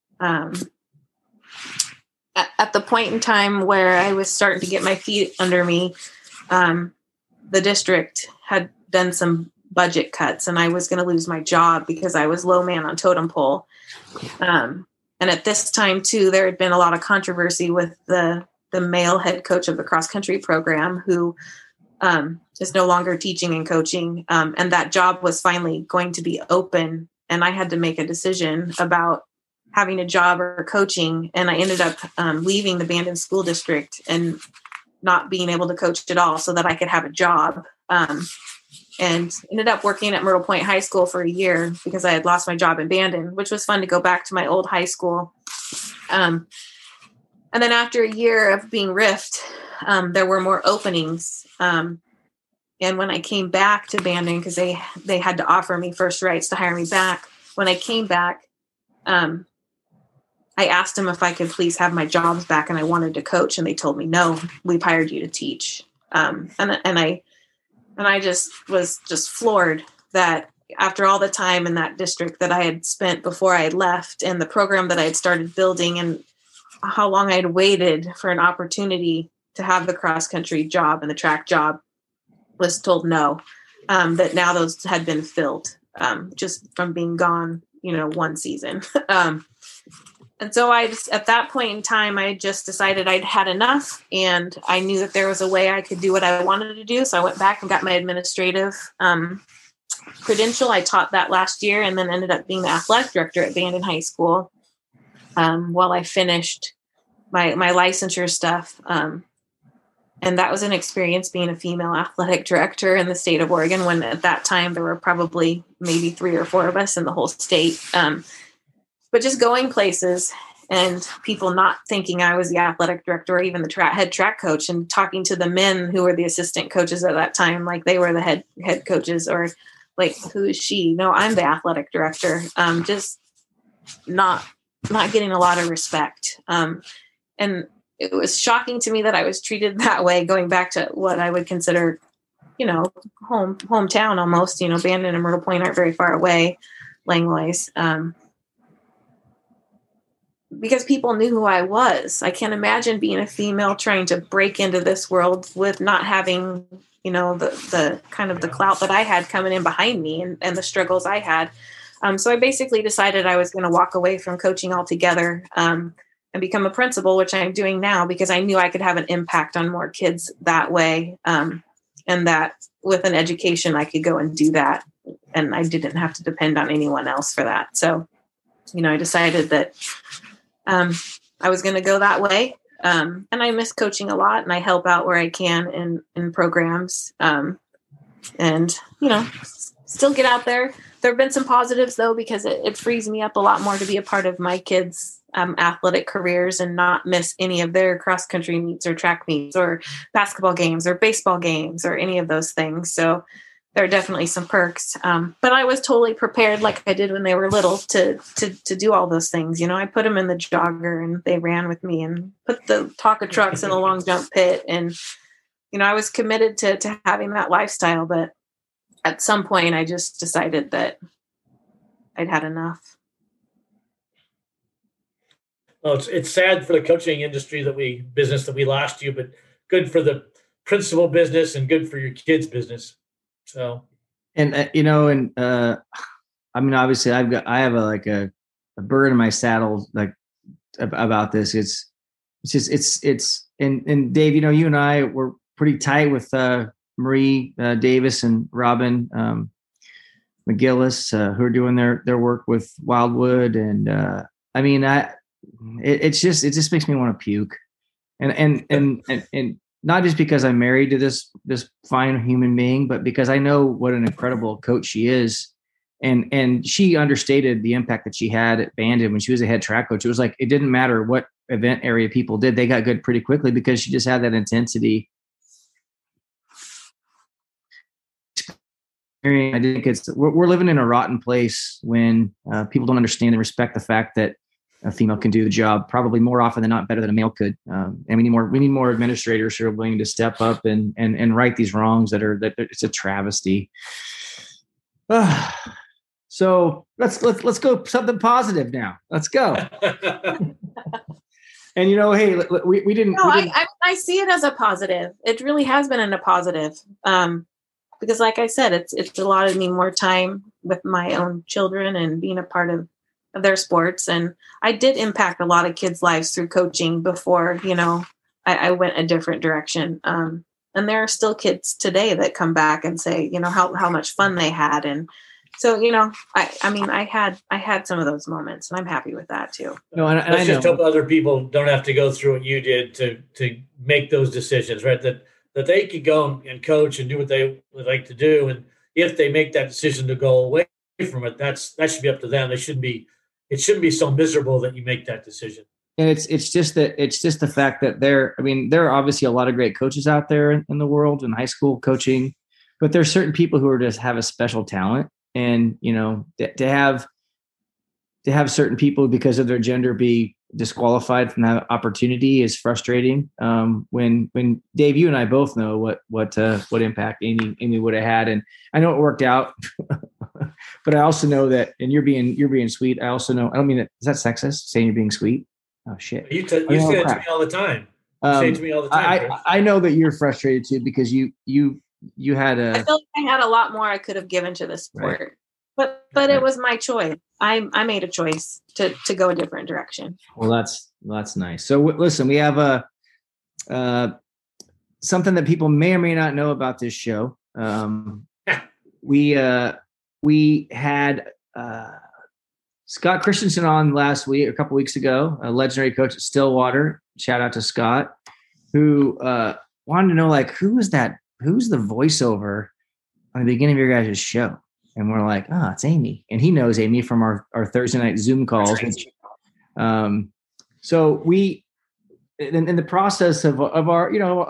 at the point in time where I was starting to get my feet under me, the district had done some budget cuts, and I was going to lose my job because I was low man on totem pole. And at this time, too, there had been a lot of controversy with the male head coach of the cross country program, who is no longer teaching and coaching. And that job was finally going to be open. And I had to make a decision about having a job or coaching. And I ended up leaving the Bandon School District and not being able to coach at all so that I could have a job. And ended up working at Myrtle Point High School for a year because I had lost my job in Bandon, which was fun to go back to my old high school. And then after a year of being riffed, there were more openings. And when I came back to Bandon, because they had to offer me first rights to hire me back. When I came back, I asked them if I could please have my jobs back and I wanted to coach. And they told me, no, we've hired you to teach. And I just was just floored that after all the time in that district that I had spent before I had left and the program that I had started building and how long I had waited for an opportunity to have the cross country job and the track job, was told no, that now those had been filled just from being gone, one season. And so at that point in time, I just decided I'd had enough and I knew that there was a way I could do what I wanted to do. So I went back and got my administrative credential. I taught that last year and then ended up being the athletic director at Bandon High School while I finished my licensure stuff. And that was an experience being a female athletic director in the state of Oregon when at that time there were probably maybe 3 or 4 of us in the whole state. But just going places and people not thinking I was the athletic director or even the head track coach and talking to the men who were the assistant coaches at that time, like they were the head coaches or like, who is she? No, I'm the athletic director. Just not getting a lot of respect. And it was shocking to me that I was treated that way, going back to what I would consider, hometown almost, Bandon and Myrtle Point aren't very far away, Langlois. Because people knew who I was. I can't imagine being a female trying to break into this world with not having, the kind of the clout that I had coming in behind me and the struggles I had. So I basically decided I was going to walk away from coaching altogether and become a principal, which I'm doing now because I knew I could have an impact on more kids that way. And that with an education, I could go and do that. And I didn't have to depend on anyone else for that. So, I decided that I was going to go that way. And I miss coaching a lot and I help out where I can in programs. And, still get out there. There have been some positives though, because it frees me up a lot more to be a part of my kids' athletic careers and not miss any of their cross country meets or track meets or basketball games or baseball games or any of those things. So there are definitely some perks. But I was totally prepared like I did when they were little to do all those things. I put them in the jogger and they ran with me and put the Tonka trucks in the long jump pit. And, I was committed to having that lifestyle. But at some point I just decided that I'd had enough. Well, it's sad for the coaching industry business that we lost you, but good for the principal business and good for your kids' business. So, and obviously I have a bird in my saddle, like about this. And Dave, you and I were pretty tight with Marie Davis and Robin McGillis, who are doing their work with Wildwood. And it just makes me want to puke. And not just because I'm married to this fine human being, but because I know what an incredible coach she is. And she understated the impact that she had at Bandon when she was a head track coach. It was like, it didn't matter what event area people did. They got good pretty quickly because she just had that intensity. I think we're living in a rotten place when people don't understand and respect the fact that a female can do the job probably more often than not better than a male could. And we need more administrators who are willing to step up and right these wrongs that it's a travesty. So let's go something positive now. Let's go. And hey, we didn't. No, I see it as a positive. It really has been a positive. Because like I said, it's allotted me more time with my own children and being a part of their sports. And I did impact a lot of kids' lives through coaching before, I went a different direction. And there are still kids today that come back and say, how much fun they had. And so, I had some of those moments, and I'm happy with that too. No, and Let's I just know. hope other people don't have to go through what you did to make those decisions, right? That they could go and coach and do what they would like to do. And if they make that decision to go away from it, that should be up to them. It shouldn't be so miserable that you make that decision. And it's just the fact that there are obviously a lot of great coaches out there in the world in high school coaching, but there's certain people who are just have a special talent. And, to have certain people because of their gender be disqualified from that opportunity is frustrating. When Dave, you and I both know what impact Amy would have had. And I know it worked out, but I also know that, and you're being sweet. I also know, I don't mean that, is that sexist saying you're being sweet? Oh shit. You say it to me all the time. You say it to me all the time. Chris. I know that you're frustrated too, because you had I felt like I had a lot more I could have given to the sport, right. but it was my choice. I made a choice to go a different direction. Well, that's nice. So listen, we have something that people may or may not know about this show. We had Scott Christensen on last week, a couple weeks ago, a legendary coach at Stillwater. Shout out to Scott, who wanted to know, like, who's the voiceover on the beginning of your guys' show? And we're like, it's Amy. And he knows Amy from our Thursday night Zoom calls. Which, so we, in the process of our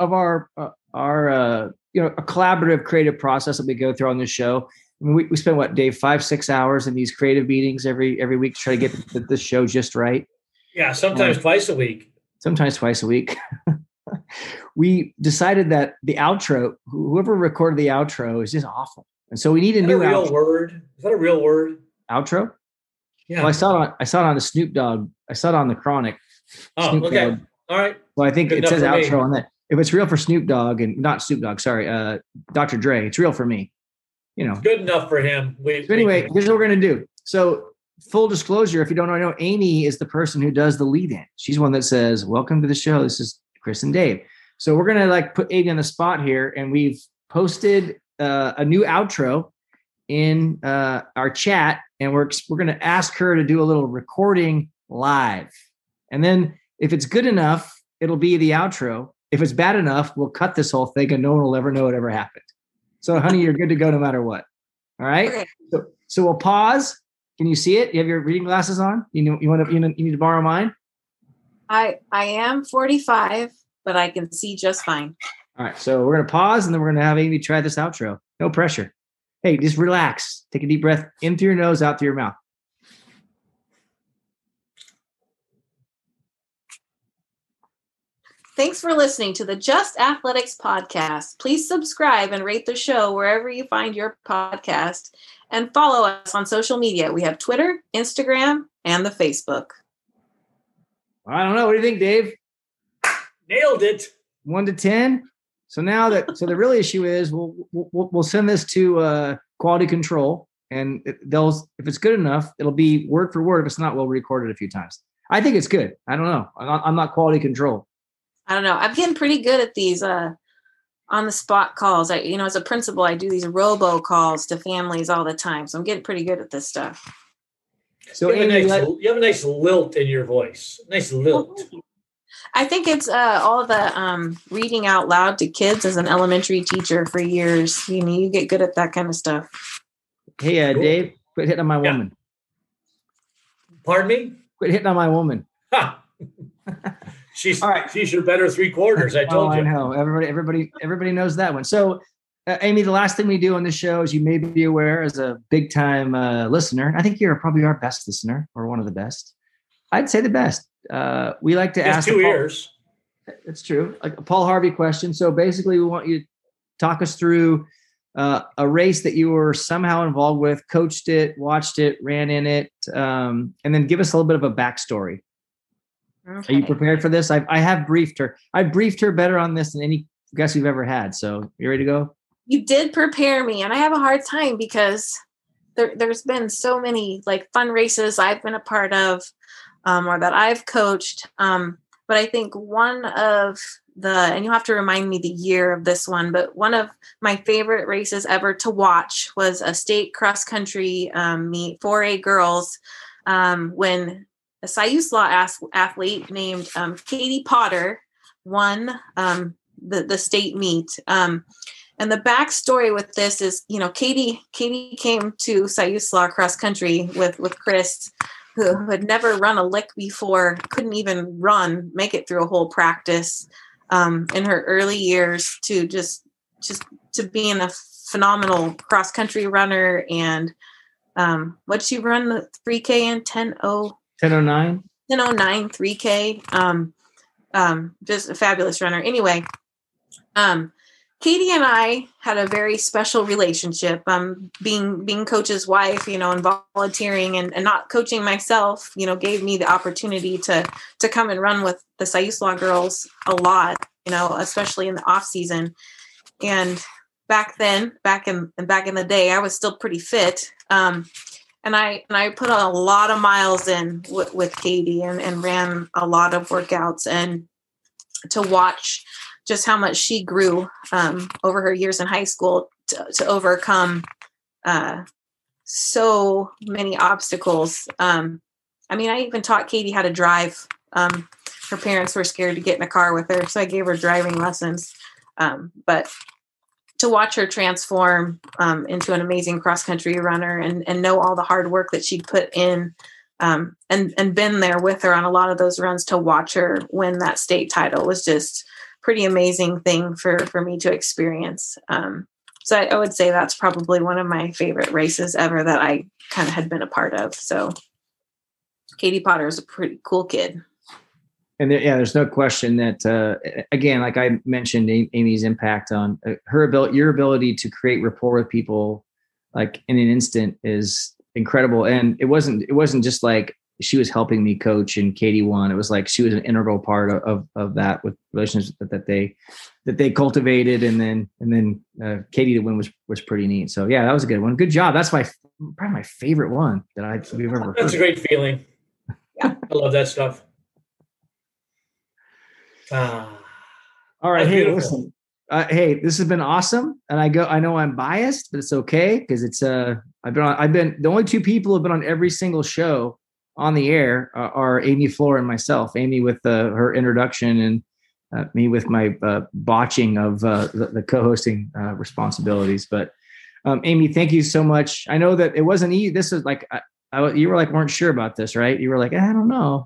a collaborative creative process that we go through on this show. I mean, we spend what, Dave, 5-6 hours in these creative meetings every week to try to get the show just right. Yeah. Sometimes twice a week. Sometimes twice a week. We decided that the outro, whoever recorded the outro, is just awful. And so we need a new real outro. Word. Is that a real word? Outro? Yeah. Well, I saw it on the Snoop Dogg. I saw it on the Chronic. Oh, Snoop okay. Dogg. All right. Well, I think Good it says enough for outro me. on that. If it's real for Snoop Dogg and not Snoop Dogg, sorry, Dr. Dre, it's real for me. Good enough for him. So anyway, here's what we're going to do. So full disclosure, if you don't know, Amy is the person who does the lead in. She's one that says, "Welcome to the show. This is Chris and Dave." So we're going to put Amy on the spot here. And we've posted a new outro in our chat. And we're going to ask her to do a little recording live. And then if it's good enough, it'll be the outro. If it's bad enough, we'll cut this whole thing and no one will ever know it ever happened. So, honey, you're good to go no matter what. All right. Okay. So we'll pause. Can you see it? You have your reading glasses on? You need to borrow mine? I am 45, but I can see just fine. All right. So we're going to pause and then we're going to have Amy try this outro. No pressure. Hey, just relax. Take a deep breath in through your nose, out through your mouth. Thanks for listening to the Just Athletics podcast. Please subscribe and rate the show wherever you find your podcast, and follow us on social media. We have Twitter, Instagram, and the Facebook. I don't know. What do you think, Dave? Nailed it. 1 to 10. So now the real issue is we'll send this to quality control, and if it's good enough, it'll be word for word. If it's not, we'll record it a few times. I think it's good. I don't know. I'm not quality control. I don't know. I'm getting pretty good at these on the spot calls. As a principal, I do these robo calls to families all the time. So I'm getting pretty good at this stuff. So you have a nice lilt in your voice. Nice lilt. I think it's all the reading out loud to kids as an elementary teacher for years. You get good at that kind of stuff. Hey, cool. Dave, quit hitting on my woman. Pardon me? Quit hitting on my woman. Ha! She's your better 3/4. I told you. I know. Everybody knows that one. So, Amy, the last thing we do on this show, as you may be aware, as a big time listener, I think you're probably our best listener, or one of the best. I'd say the best. We like to ask 2 years. It's true. Like a Paul Harvey question. So basically, we want you to talk us through a race that you were somehow involved with, coached it, watched it, ran in it, and then give us a little bit of a backstory. Okay. Are you prepared for this? I have briefed her. I briefed her better on this than any guest we've ever had. So you ready to go? You did prepare me, and I have a hard time because there's been so many fun races I've been a part of, or that I've coached. But I think one of and you'll have to remind me the year of this one, but one of my favorite races ever to watch was a state cross country meet, 4A girls, when a Siuslaw athlete named Katie Potter won the state meet. And the backstory with this is, Katie came to Siuslaw cross country with Chris, who had never run a lick before, couldn't even make it through a whole practice in her early years, to just to being a phenomenal cross country runner. And what'd she run the 3K in? 10:09 3K. Just a fabulous runner. Anyway, Katie and I had a very special relationship. Being coach's wife, and volunteering and not coaching myself, gave me the opportunity to come and run with the Siuslaw girls a lot, especially in the off season. And back in the day, I was still pretty fit. And I put a lot of miles in with Katie and ran a lot of workouts, and to watch just how much she grew over her years in high school to overcome so many obstacles. I even taught Katie how to drive. Her parents were scared to get in a car with her, so I gave her driving lessons. But to watch her transform into an amazing cross-country runner and know all the hard work that she'd put in, and been there with her on a lot of those runs, to watch her win that state title was just pretty amazing thing for me to experience. So I would say that's probably one of my favorite races ever that I kind of had been a part of. So Katie Potter is a pretty cool kid. And there's no question that, again, like I mentioned, Amy's impact on your ability to create rapport with people, like in an instant, is incredible. And it wasn't just like she was helping me coach and Katie won. It was like she was an integral part of that, with relationships that they cultivated. And then Katie to win was pretty neat. So yeah, that was a good one. Good job. That's probably my favorite one that we've ever heard. That's a great feeling. Yeah. I love that stuff. All right. Hey, listen. This has been awesome. And I know I'm biased, but it's okay, because it's I've been the only two people who've been on every single show on the air are Amy Floor and myself. Amy with her introduction, and me with my botching of the co-hosting responsibilities. But Amy, thank you so much. I know that it wasn't easy. This is like you were like weren't sure about this, right? You were like, I don't know.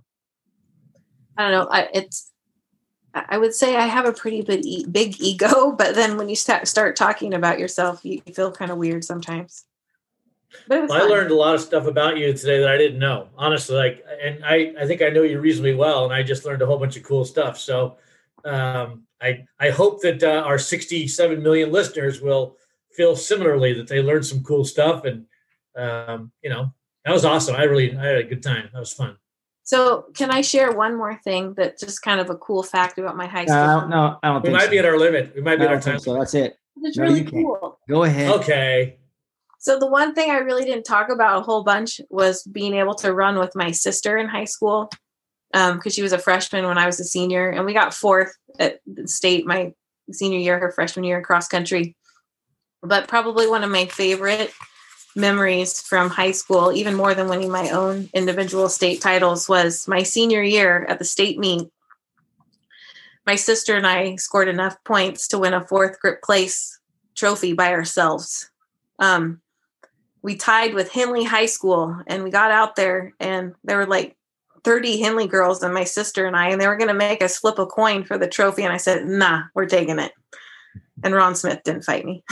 I would say I have a pretty big ego, but then when you start talking about yourself, you feel kind of weird sometimes. But it was fun. I learned a lot of stuff about you today that I didn't know, honestly. I think I know you reasonably well, and I just learned a whole bunch of cool stuff. So I hope that our 67 million listeners will feel similarly, that they learned some cool stuff, and that was awesome. I had a good time. That was fun. So can I share one more thing that's just kind of a cool fact about my high school? No, I don't think we might be at our limit. We might be at our time. So that's it. It's really cool. Go ahead. Okay. So the one thing I really didn't talk about a whole bunch was being able to run with my sister in high school, because she was a freshman when I was a senior, and we got fourth at the state my senior year, her freshman year in cross country. But probably one of my favorite memories from high school, even more than winning my own individual state titles, was my senior year at the state meet. My sister and I scored enough points to win a fourth grip place trophy by ourselves. We tied with Henley High School, and we got out there, and there were like 30 Henley girls and my sister and I, and they were going to make us flip a coin for the trophy. And I said, nah, we're taking it. And Ron Smith didn't fight me.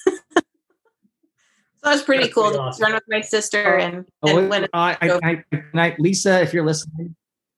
So it was pretty cool to run with my sister and win. Lisa, if you're listening,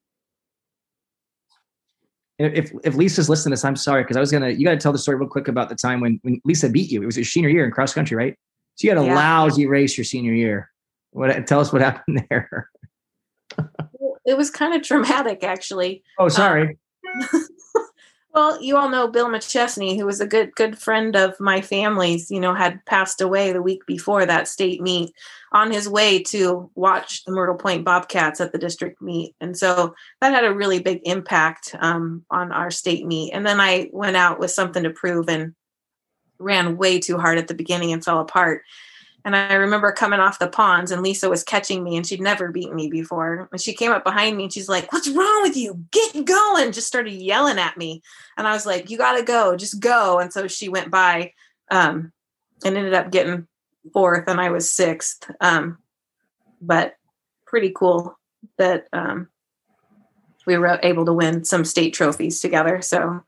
if Lisa's listening to this, I'm sorry, because you got to tell the story real quick about the time when Lisa beat you. It was your senior year in cross country, right? So you had a lousy race your senior year. Tell us what happened there. It was kind of traumatic, actually. Oh, sorry. Well, you all know Bill McChesney, who was a good friend of my family's, had passed away the week before that state meet on his way to watch the Myrtle Point Bobcats at the district meet. And so that had a really big impact on our state meet. And then I went out with something to prove and ran way too hard at the beginning and fell apart. And I remember coming off the ponds and Lisa was catching me and she'd never beaten me before. And she came up behind me and she's like, "What's wrong with you? Get going." Just started yelling at me. And I was like, "You got to go, just go." And so she went by and ended up getting 4th and I was 6th. But pretty cool that we were able to win some state trophies together. So.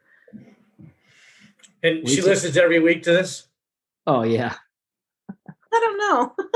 And she listens every week to this? Oh, yeah. I don't know. I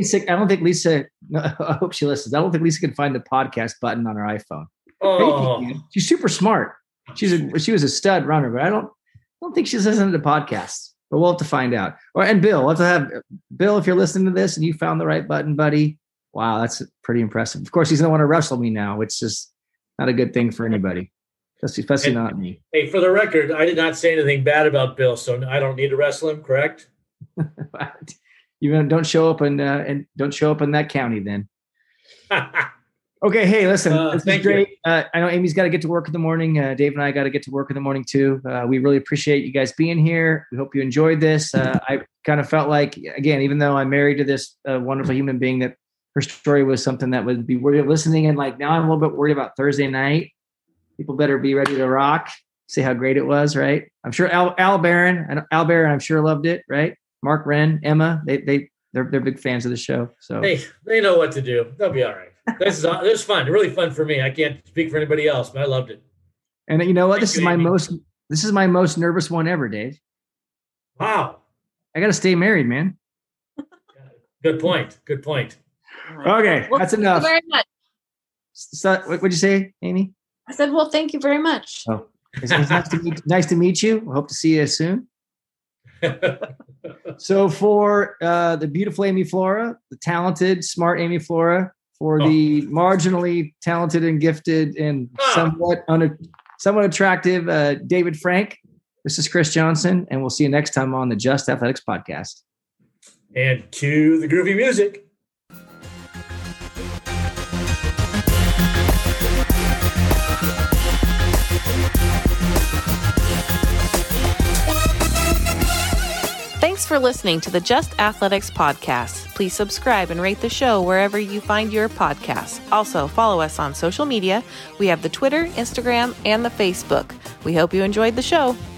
hope she listens. I don't think Lisa can find the podcast button on her iPhone. Oh, she's super smart. She was a stud runner, but I don't think she's listening to podcasts. But we'll have to find out. And Bill, we'll have to have Bill, if you're listening to this and you found the right button, buddy. Wow, that's pretty impressive. Of course, he's gonna want to wrestle me now, which is not a good thing for anybody, especially not me. Hey, for the record, I did not say anything bad about Bill, so I don't need to wrestle him, correct? You don't show up and don't show up in that county then. Okay, hey, listen, this is great. I know Amy's got to get to work in the morning. Dave and I got to get to work in the morning too. We really appreciate you guys being here. We hope you enjoyed this. I kind of felt like, again, even though I'm married to this wonderful human being, that her story was something that would be worth listening. And like now I'm a little bit worried about Thursday night. People better be ready to rock. See how great it was, right? I'm sure Al Barron, I'm sure loved it, right? Mark Wren, Emma, they're big fans of the show. So they know what to do. They'll be all right. This is fun, really fun for me. I can't speak for anybody else, but I loved it. And you know what? This is my most nervous one ever, Dave. Wow. I got to stay married, man. Good point. Okay, well, that's enough. Thank you very much. So, what'd you say, Amy? I said, well, thank you very much. Oh, it's nice to meet you. We hope to see you soon. So for the beautiful Amy Flora, the talented, smart Amy Flora, for the marginally talented and gifted and somewhat attractive David Frank, this is Chris Johnson, and we'll see you next time on the Just Athletics podcast. And cue the groovy music. Thanks for listening to the Just Athletics podcast. Please subscribe and rate the show wherever you find your podcasts. Also, follow us on social media. We have the Twitter, Instagram, and the Facebook. We hope you enjoyed the show.